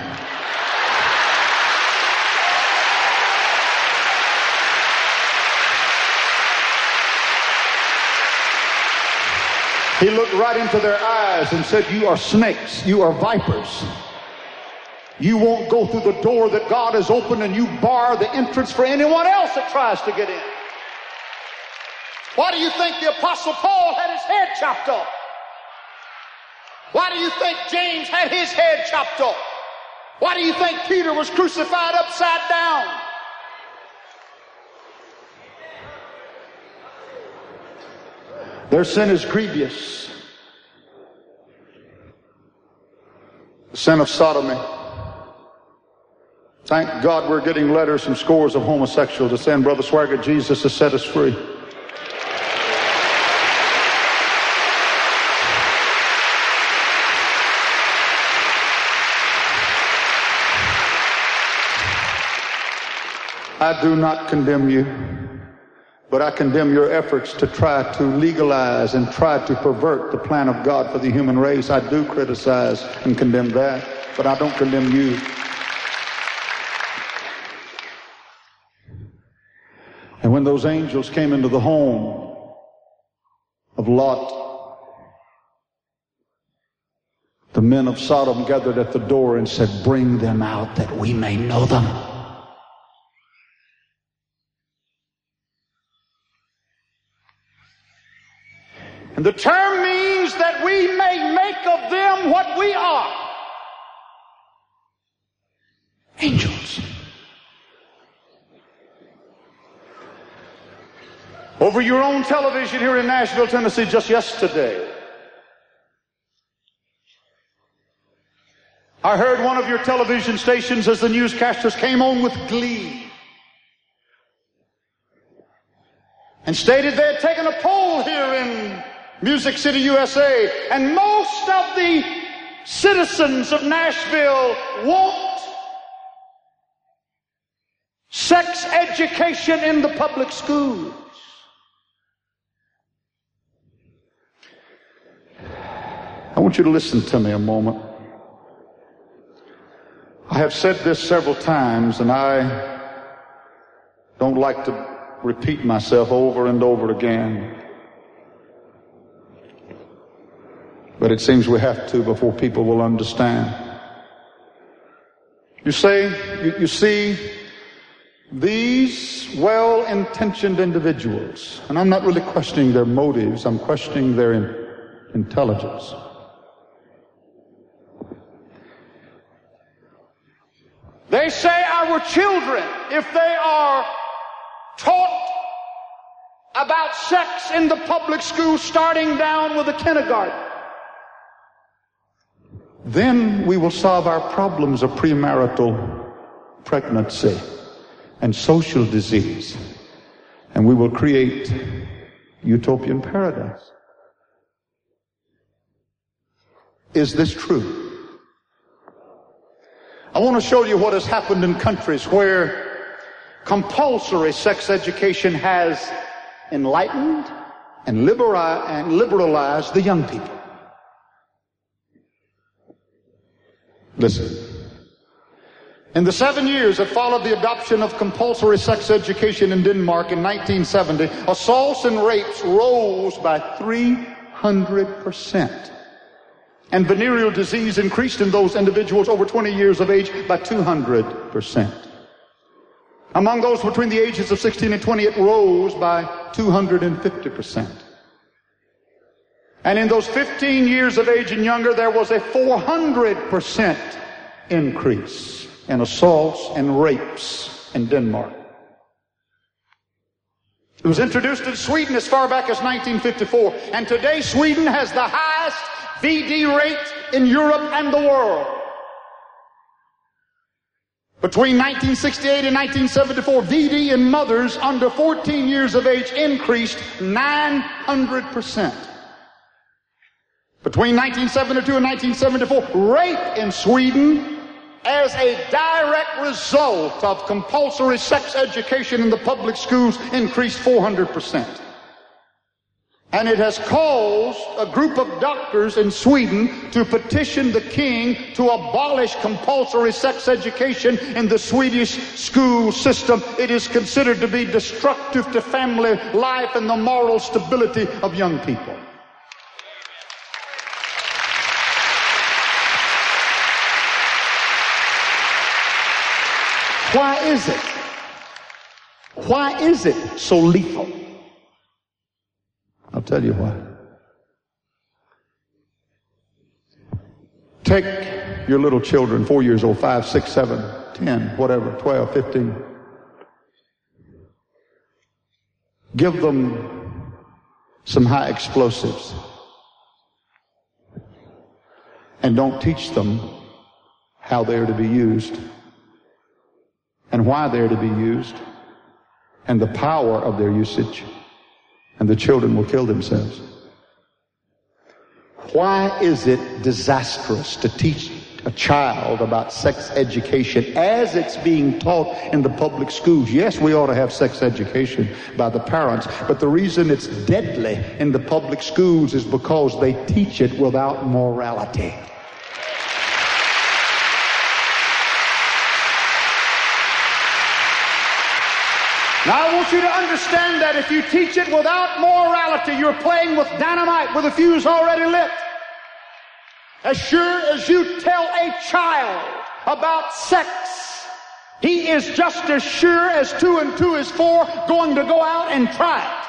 He looked right into their eyes and said, you are snakes, you are vipers. You won't go through the door that God has opened, and you bar the entrance for anyone else that tries to get in. Why do you think the Apostle Paul had his head chopped off? Why do you think James had his head chopped off? Why do you think Peter was crucified upside down? Their sin is grievous. The sin of sodomy. Thank God we're getting letters from scores of homosexuals that saying, Brother Swagger, Jesus has set us free. I do not condemn you, but I condemn your efforts to try to legalize and try to pervert the plan of God for the human race. I do criticize and condemn that, but I don't condemn you. And when those angels came into the home of Lot, the men of Sodom gathered at the door and said, bring them out that we may know them. And the term means that we may make of them what we are. Angels. Over your own television here in Nashville, Tennessee, just yesterday, I heard one of your television stations as the newscasters came on with glee and stated they had taken a poll here in Music City, U S A, and most of the citizens of Nashville want sex education in the public schools. I want you to listen to me a moment. I have said this several times, and I don't like to repeat myself over and over again. But it seems we have to before people will understand. You say, you, you see, these well-intentioned individuals, and I'm not really questioning their motives, I'm questioning their in, intelligence. They say our children, if they are taught about sex in the public school starting down with a kindergarten, then we will solve our problems of premarital pregnancy and social disease, and we will create utopian paradise. Is this true? I want to show you what has happened in countries where compulsory sex education has enlightened and liberalized the young people. Listen. In the seven years that followed the adoption of compulsory sex education in Denmark in nineteen seventy, assaults and rapes rose by three hundred percent. And venereal disease increased in those individuals over twenty years of age by two hundred percent. Among those between the ages of sixteen and twenty, it rose by two hundred fifty percent. And in those fifteen years of age and younger, there was a four hundred percent increase in assaults and rapes in Denmark. It was introduced in Sweden as far back as nineteen fifty-four, and today Sweden has the highest V D rate in Europe and the world. Between nineteen sixty-eight and nineteen seventy-four, V D in mothers under fourteen years of age increased nine hundred percent. Between nineteen seventy-two and nineteen seventy-four, rape in Sweden, as a direct result of compulsory sex education in the public schools, increased four hundred percent. And it has caused a group of doctors in Sweden to petition the king to abolish compulsory sex education in the Swedish school system. It is considered to be destructive to family life and the moral stability of young people. Why is it? Why is it so lethal? I'll tell you why. Take your little children, four years old, five, six, seven, ten, whatever, twelve, fifteen. Give them some high explosives. And don't teach them how they are to be used and why they are to be used and the power of their usage. And the children will kill themselves. Why is it disastrous to teach a child about sex education as it's being taught in the public schools? Yes, we ought to have sex education by the parents, but the reason it's deadly in the public schools is because they teach it without morality. Now I want you to understand that if you teach it without morality, you're playing with dynamite with a fuse already lit. As sure as you tell a child about sex, he is just as sure as two and two is four going to go out and try it.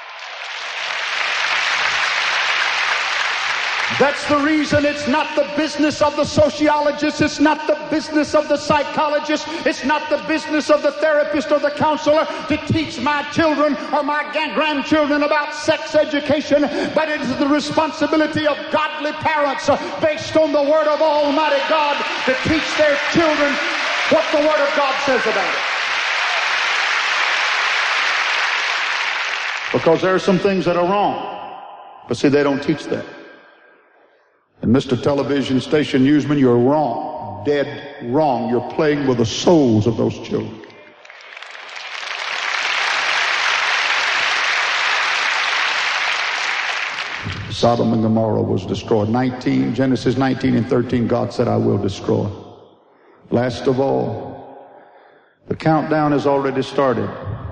That's the reason it's not the business of the sociologist, it's not the business of the psychologist, it's not the business of the therapist or the counselor to teach my children or my grandchildren about sex education, but it is the responsibility of godly parents uh, based on the Word of Almighty God to teach their children what the Word of God says about it. Because there are some things that are wrong, but see, they don't teach that. And Mister Television Station Newsman, you're wrong, dead wrong. You're playing with the souls of those children. Sodom and Gomorrah was destroyed. nineteen, Genesis nineteen and thirteen, God said, I will destroy. Last of all, the countdown has already started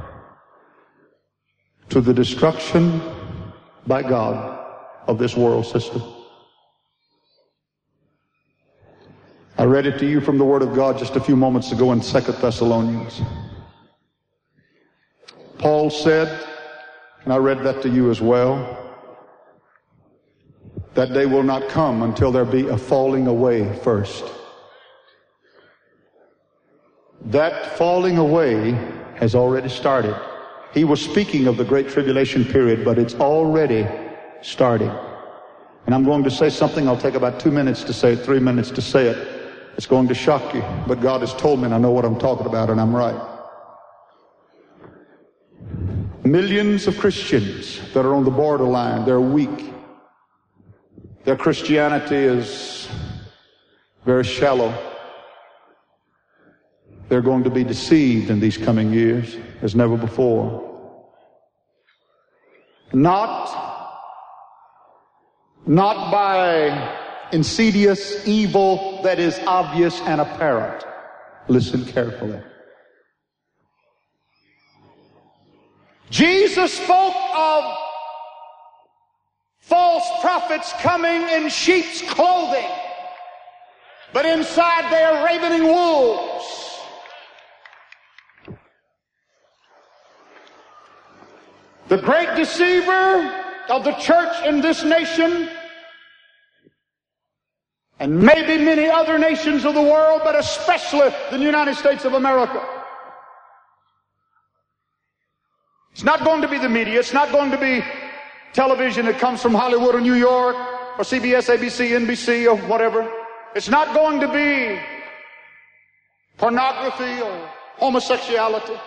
to the destruction by God of this world system. I read it to you from the Word of God just a few moments ago in Second Thessalonians. Paul said, and I read that to you as well, that day will not come until there be a falling away first. That falling away has already started. He was speaking of the Great Tribulation period, but it's already starting. And I'm going to say something, I'll take about two minutes to say it, three minutes to say it. It's going to shock you, but God has told me and I know what I'm talking about and I'm right. Millions of Christians that are on the borderline, they're weak. Their Christianity is very shallow. They're going to be deceived in these coming years as never before. Not, not by insidious evil that is obvious and apparent. Listen carefully. Jesus spoke of false prophets coming in sheep's clothing, but inside they are ravening wolves. The great deceiver of the church in this nation, and maybe many other nations of the world, but especially the United States of America. It's not going to be the media. It's not going to be television that comes from Hollywood or New York. or C B S, A B C, N B C, or whatever. It's not going to be pornography or homosexuality.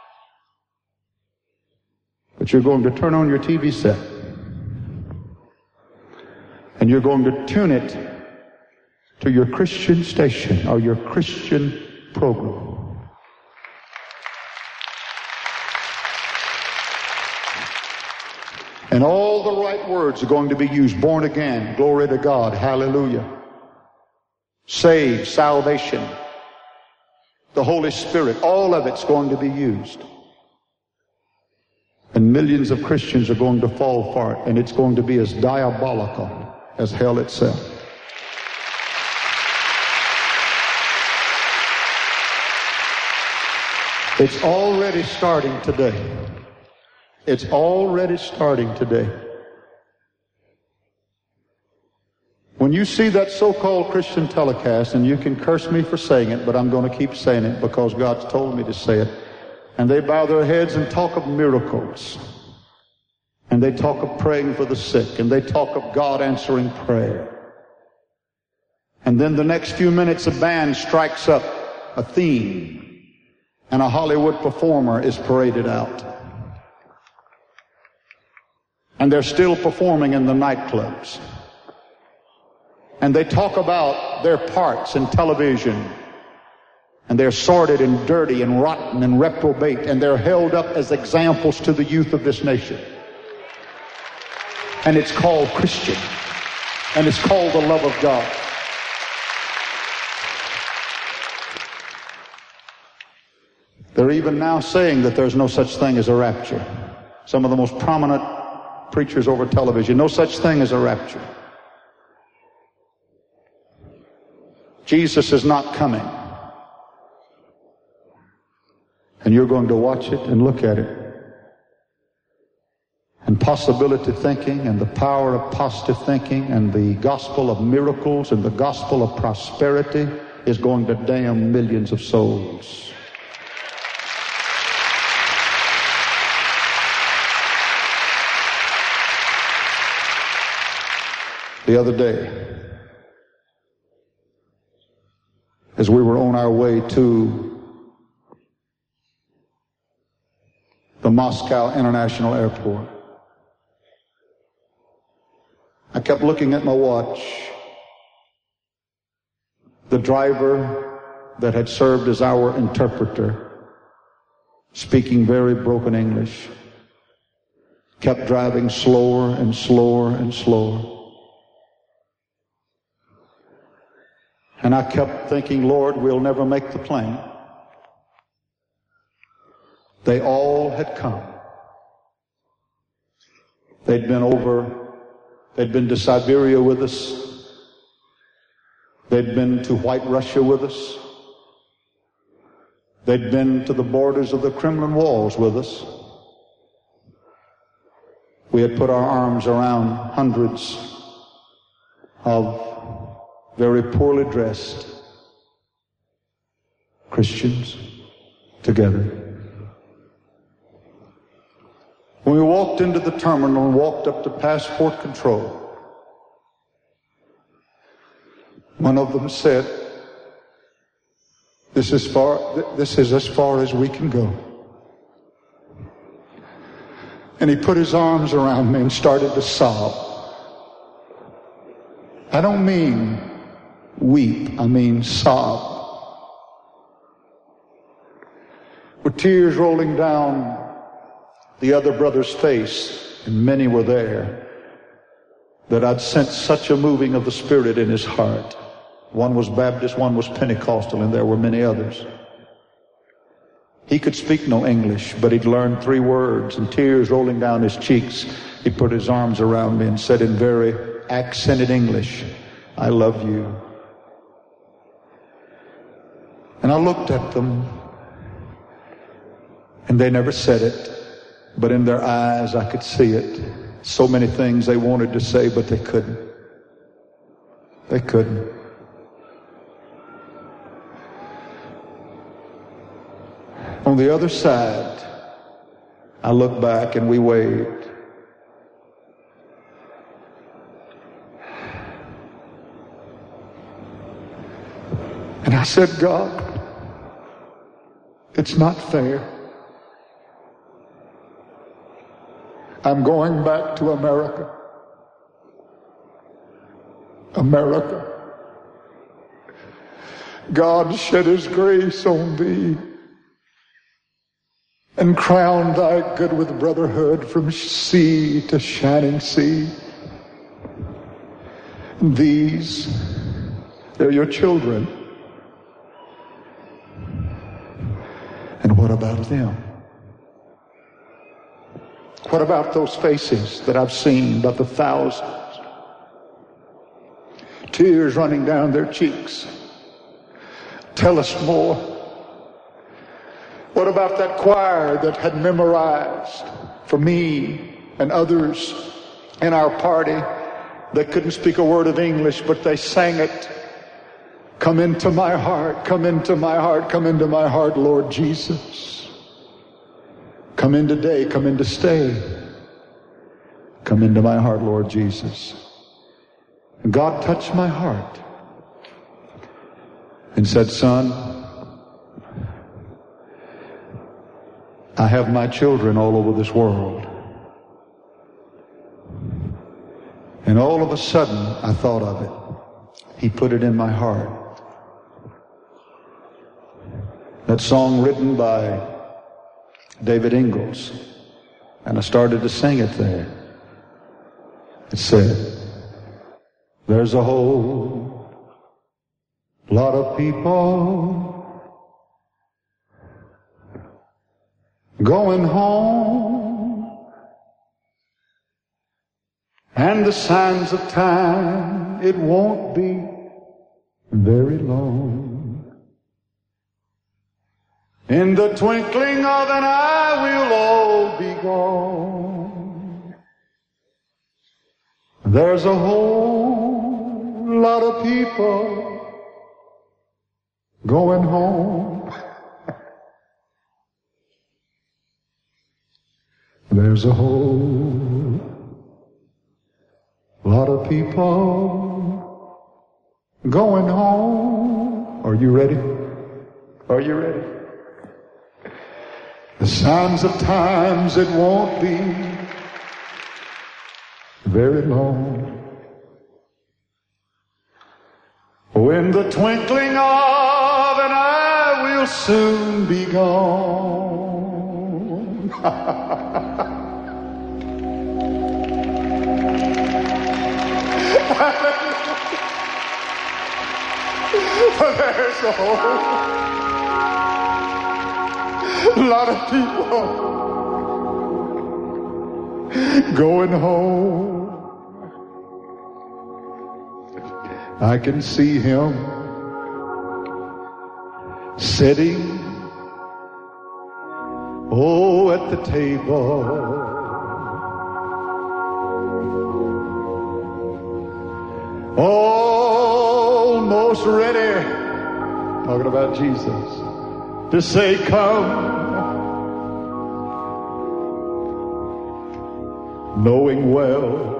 But you're going to turn on your T V set and you're going to tune it to your Christian station or your Christian program. And all the right words are going to be used. Born again, glory to God, hallelujah. Saved, salvation, the Holy Spirit, all of it's going to be used. And millions of Christians are going to fall for it, and it's going to be as diabolical as hell itself. It's already starting today. It's already starting today. When you see that so-called Christian telecast, and you can curse me for saying it, but I'm going to keep saying it because God's told me to say it, and they bow their heads and talk of miracles, and they talk of praying for the sick, and they talk of God answering prayer. And then the next few minutes a band strikes up a theme, and a Hollywood performer is paraded out. And they're still performing in the nightclubs. And they talk about their parts in television. And they're sordid and dirty and rotten and reprobate. And they're held up as examples to the youth of this nation. And it's called Christian. And it's called the love of God. They're even now saying that there's no such thing as a rapture. Some of the most prominent preachers over television, no such thing as a rapture. Jesus is not coming. And you're going to watch it and look at it. And possibility thinking and the power of positive thinking and the gospel of miracles and the gospel of prosperity is going to damn millions of souls. The other day, as we were on our way to the Moscow International Airport, I kept looking at my watch. The driver that had served as our interpreter, speaking very broken English, kept driving slower and slower and slower. And I kept thinking, Lord, we'll never make the plane. They all had come. They'd been over, they'd been to Siberia with us. They'd been to White Russia with us. They'd been to the borders of the Kremlin walls with us. We had put our arms around hundreds of very poorly dressed Christians together. When we walked into the terminal and walked up to passport control, one of them said, this is far, this is as far as we can go. And he put his arms around me and started to sob. I don't mean weep, I mean sob. With tears rolling down the other brother's face, and many were there, that I'd sensed such a moving of the Spirit in his heart. One was Baptist, one was Pentecostal, and there were many others. He could speak no English, but he'd learned three words, and tears rolling down his cheeks, he put his arms around me and said in very accented English, I love you. And I looked at them, and they never said it, but in their eyes I could see it. So many things they wanted to say, but they couldn't. They couldn't. On the other side, I looked back and we waved. And I said, God, it's not fair. I'm going back to America. America. God shed his grace on thee and crowned thy good with brotherhood from sea to shining sea. And these, they're your children. And what about them? What about those faces that I've seen by the thousands? Tears running down their cheeks. Tell us more. What about that choir that had memorized for me and others in our party? They couldn't speak a word of English, but they sang it. Come into my heart, come into my heart, come into my heart, Lord Jesus. Come in today, come in to stay. Come into my heart, Lord Jesus. And God touched my heart and said, son, I have my children all over this world. And all of a sudden, I thought of it. He put it in my heart. That song written by David Ingalls. And I started to sing it there. It said, there's a whole lot of people going home, and the signs of time, it won't be very long. In the twinkling of an eye, we'll all be gone. There's a whole lot of people going home. There's a whole lot of people going home. Are you ready? Are you ready? The signs of times, it won't be very long. When the twinkling of an eye, we'll soon be gone. There's a whole lot of people going home. I can see him sitting, oh, at the table. Almost ready, talking about Jesus, to say, come, knowing well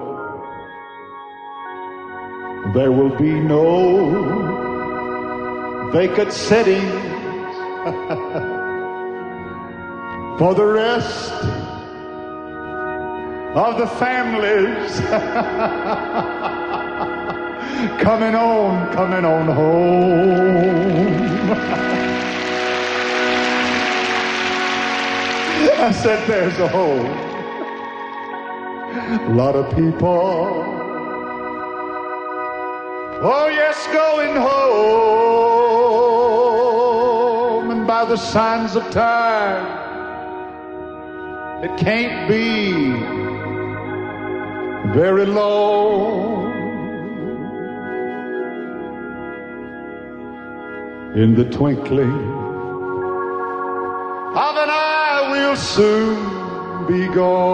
there will be no vacant settings for the rest of the families coming on, coming on home. I said there's a whole lot of people, oh yes, going home. And by the signs of time, it can't be very long. In the twinkling of an eye, we'll soon be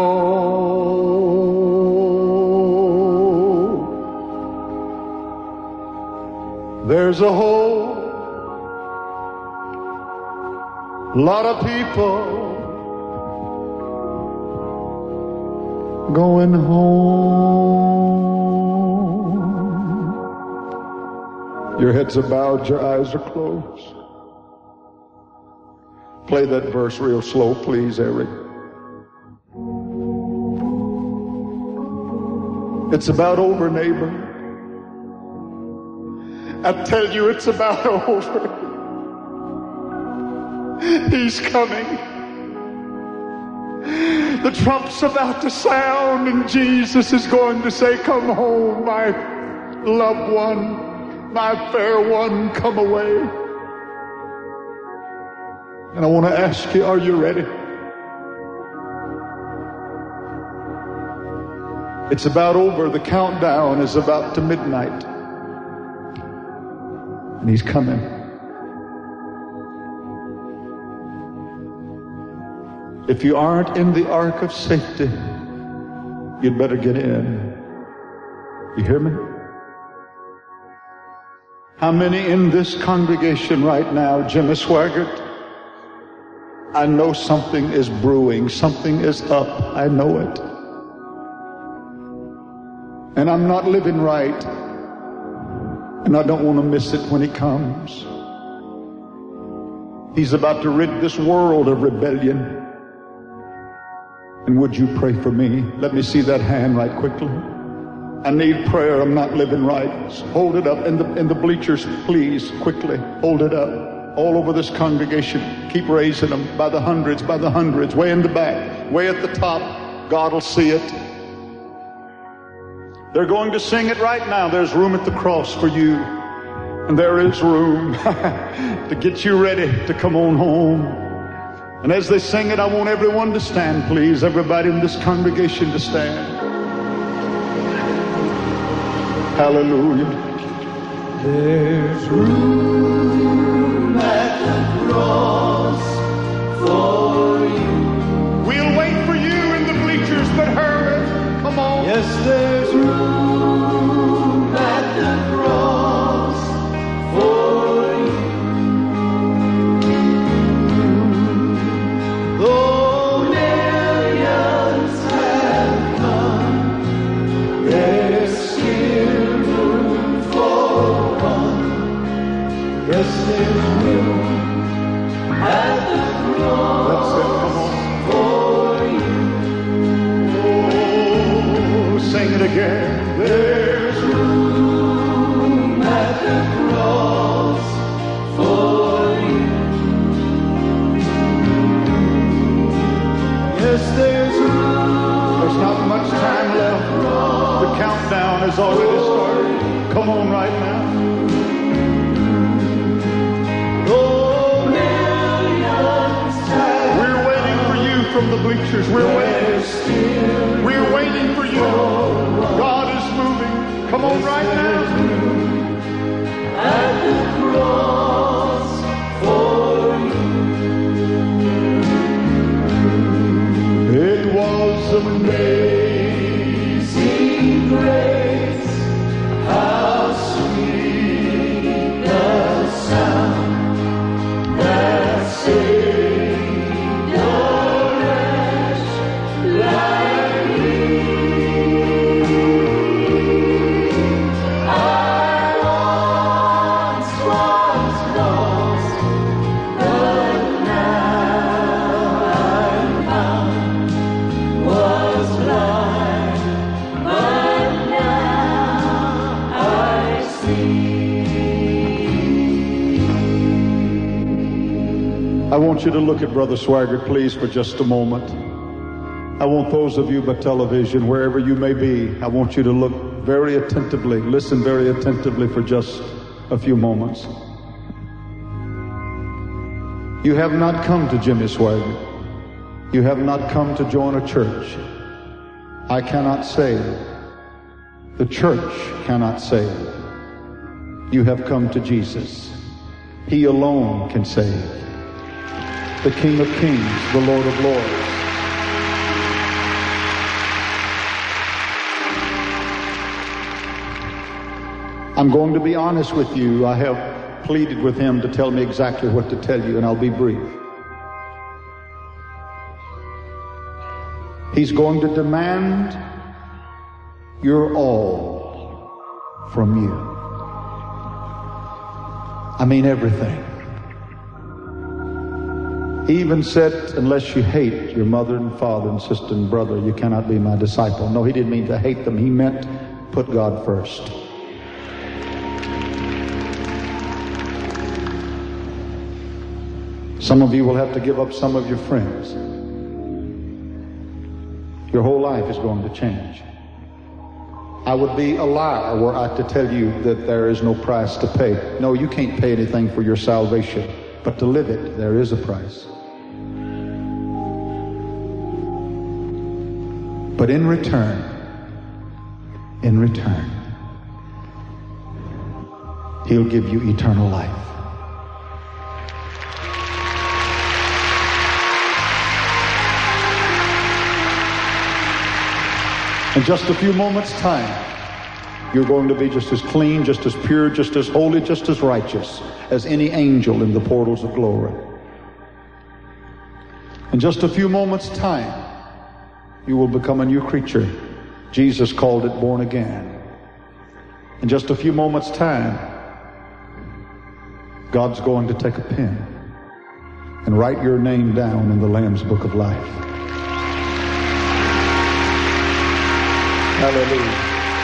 gone. There's a whole lot of people going home. Your heads are bowed, your eyes are closed. Play that verse real slow, please, Eric. It's about over, neighbor. I tell you, it's about over. He's coming. The trump's about to sound, and Jesus is going to say, come home, my loved one, my fair one, come away. And I want to ask you, are you ready? It's about over. The countdown is about to midnight. And he's coming. If you aren't in the ark of safety, you'd better get in. You hear me? How many in this congregation right now, Jimmy Swaggart? I know something is brewing. Something is up. I know it. And I'm not living right. And I don't want to miss it when he comes. He's about to rid this world of rebellion. And would you pray for me? Let me see that hand right quickly. I need prayer. I'm not living right. Hold it up in the, in the bleachers, please, quickly. Hold it up. All over this congregation. Keep raising them by the hundreds, by the hundreds. Way in the back, way at the top. God will see it. They're going to sing it right now. There's room at the cross for you. And there is room to get you ready to come on home. And as they sing it, I want everyone to stand, please. Everybody in this congregation to stand. Hallelujah. There's room at the cross for you. We'll wait for you in the bleachers, but hurry. Come on. Yes, there's room at the cross for you. Though millions have come, there's still room for one. Yes, there's room at the cross for you. Oh, sing it again. There's room at the cross for you. Yes, there's room. There's not much time left. The countdown has already started. Come on right now. Oh, millions have We're waiting for you from the bleachers. We're waiting. still We're waiting for you. God is moving. Come on right now. at the cross for you. It was Amazing grace, how sweet the sound that saved a wretch like me. I once was lost, but now I'm found. Was blind, but now I see. I want you to look at Brother Swaggart, please, for just a moment. I want those of you by television, wherever you may be, I want you to look very attentively, listen very attentively for just a few moments. You have not come to Jimmy Swaggart. You have not come to join a church. I cannot save. The church cannot save. You have come to Jesus. He alone can save. The King of Kings, the Lord of Lords. I'm going to be honest with you. I have pleaded with him to tell me exactly what to tell you, and I'll be brief. He's going to demand your all from you. I mean everything. He even said, unless you hate your mother and father and sister and brother, you cannot be my disciple. No, he didn't mean to hate them. He meant put God first. Some of you will have to give up some of your friends. Your whole life is going to change. I would be a liar were I to tell you that there is no price to pay. No, you can't pay anything for your salvation, but to live it, there is a price. But in return, in return, He'll give you eternal life. In just a few moments' time, you're going to be just as clean, just as pure, just as holy, just as righteous as any angel in the portals of glory. In just a few moments' time, you will become a new creature. Jesus called it born again. In just a few moments' time, God's going to take a pen and write your name down in the Lamb's Book of Life. Hallelujah.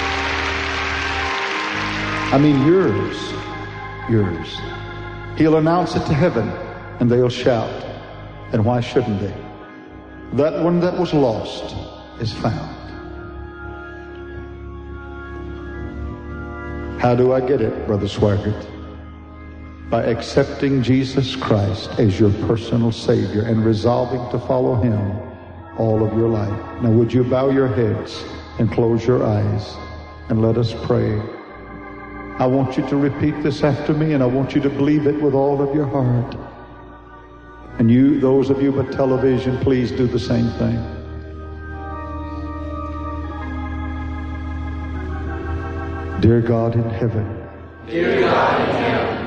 I mean yours, yours. He'll announce it to heaven and they'll shout. And why shouldn't they? That one that was lost is found. How do I get it, Brother Swaggart? By accepting Jesus Christ as your personal Savior and resolving to follow Him all of your life. Now would you bow your heads and close your eyes and let us pray. I want you to repeat this after me, and I want you to believe it with all of your heart. And you, those of you by television, please do the same thing. Dear God in heaven, Dear God in heaven,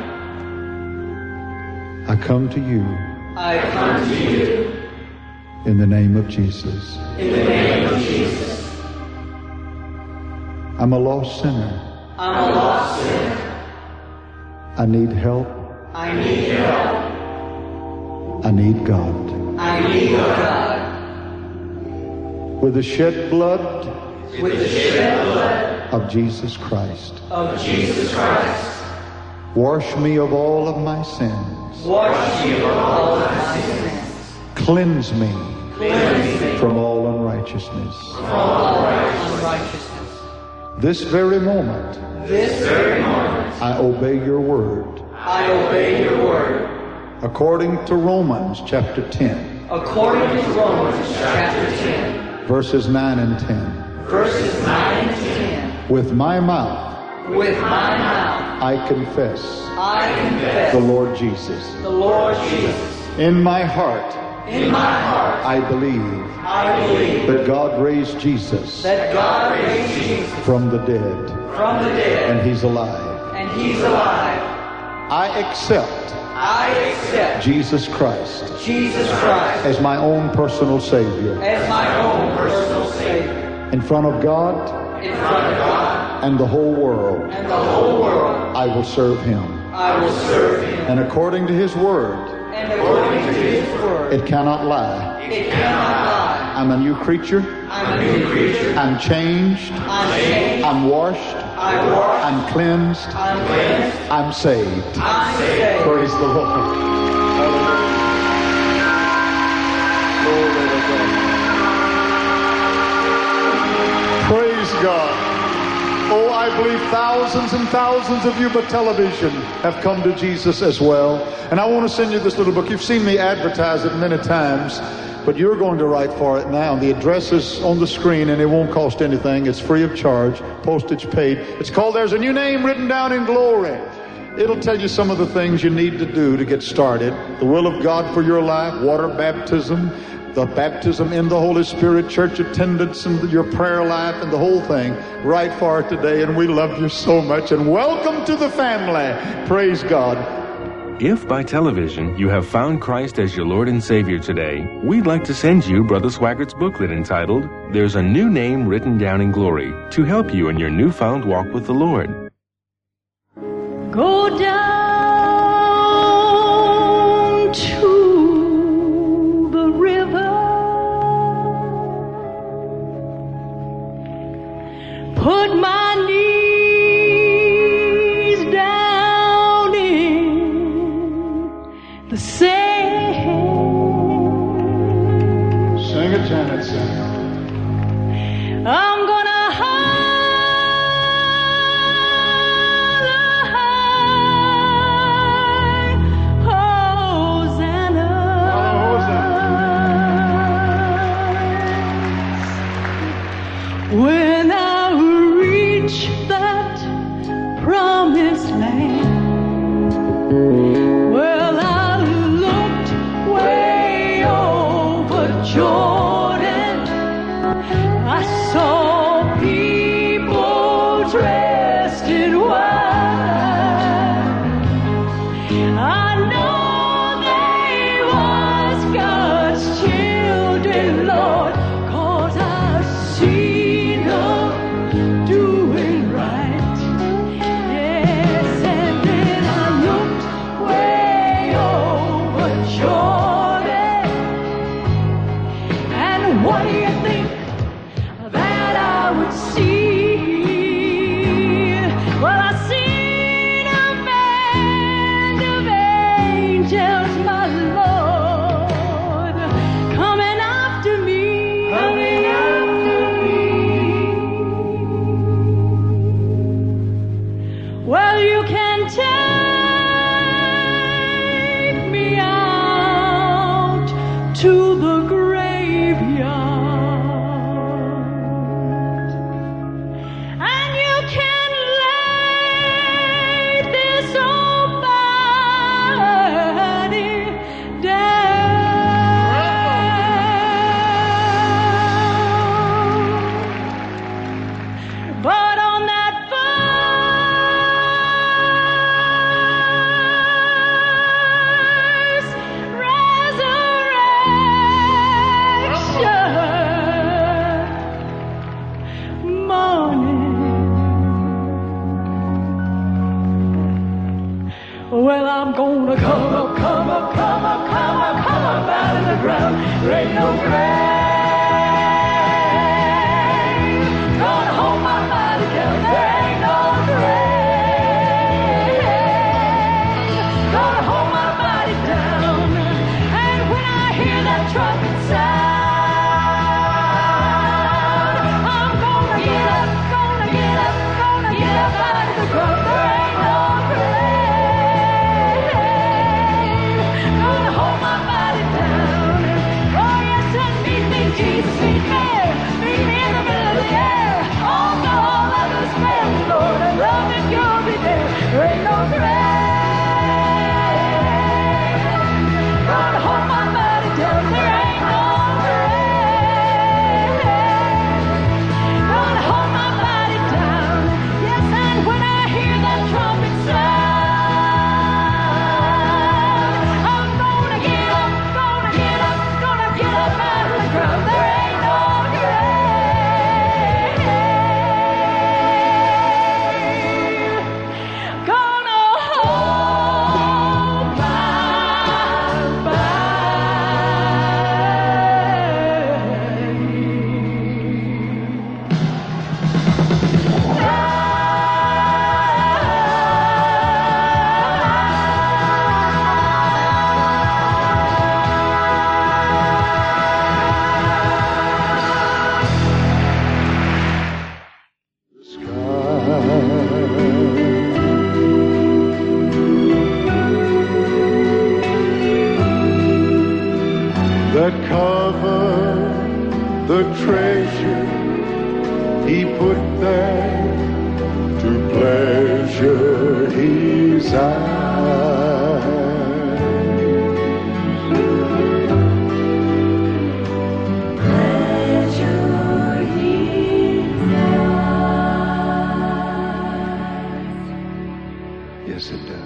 I come to you I come to you in the name of Jesus. in the name of Jesus. I'm a lost sinner. I'm a lost sinner. I need help. I need help. I need God. I need God. With the shed blood With the shed blood of Jesus Christ, of Jesus Christ, wash me of all of my sins. wash me of all of my sins. Cleanse me Cleanse me from all unrighteousness. from all unrighteousness. This very moment, This very moment, I obey your word. I obey your word. According to Romans chapter ten, According to Romans chapter ten, verses nine and ten. verses nine and ten, With my mouth, with my mouth I confess I confess the Lord Jesus. the Lord Jesus. In my heart, In my heart, I believe I believe that God raised Jesus that God raised Jesus from the dead, from the dead, and He's alive. and He's alive. I accept I accept Jesus Christ Jesus Christ as my own personal Savior. as my own personal Savior. In front of God In front of God and the whole world, and the whole world, I will serve Him. I will serve Him. And according to His word, And according to His word, it cannot lie. it cannot lie. I'm a new creature. I'm a new creature. I'm changed. I'm changed. I'm washed. I'm washed. I'm cleansed. I'm cleansed. I'm saved. I'm saved. Praise the Lord. Glory to God. Praise God. Oh, I believe thousands and thousands of you by television have come to Jesus as well. And I want to send you this little book. You've seen me advertise it many times, but you're going to write for it now. The address is on the screen, and it won't cost anything. It's free of charge, postage paid. It's called There's a New Name Written Down in Glory. It'll tell you some of the things you need to do to get started. The will of God for your life, water baptism, the baptism in the Holy Spirit, church attendance, and your prayer life, and the whole thing. Write for it today, and we love you so much. And welcome to the family. Praise God. If by television you have found Christ as your Lord and Savior today, we'd like to send you Brother Swaggart's booklet entitled, There's a New Name Written Down in Glory, to help you in your newfound walk with the Lord. Go down the same. Sing it, Janet, sing it. I'm gonna holler high, Hosanna. When I reach that promised land, well, I looked way over Jordan. I saw people dressed in white. I know they was God's children, Lord, 'cause I seen them doing right. Yes, and then I looked way over Jordan. And what do you think that I would see? Well, I seen a band of angels, my Lord, coming after me, coming after me. Well, you can take me out to the graveyard, and you can lay this old body down. But on that first resurrection morning, well, I'm gonna come up, come up, come up, come up, come up out of the ground. There ain't no grave gonna hold my body down. There ain't no grave gonna hold my body down. And when I hear that trumpet sound, I'm gonna get up, gonna get up, gonna get up out of the ground. There ain't no grave gonna hold my body down. Oh yes, and meet me, Jesus, meet me, meet me in the middle of the air. Although all others fail me, Lord, I love that you'll be there. There ain't no grave gonna hold my body down. There ain't no grave gonna hold my body down. Yes, and when I hear that trumpet sound, I'm gonna get up, gonna get up, gonna get up out of the ground. There ain't no grave gonna hold my That covered the treasure he put there to pleasure his eyes. Pleasure his eyes. Yes, it does.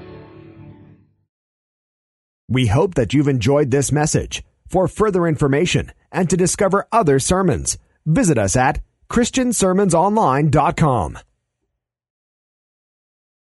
We hope that you've enjoyed this message. For further information and to discover other sermons, visit us at Christian Sermons Online dot com.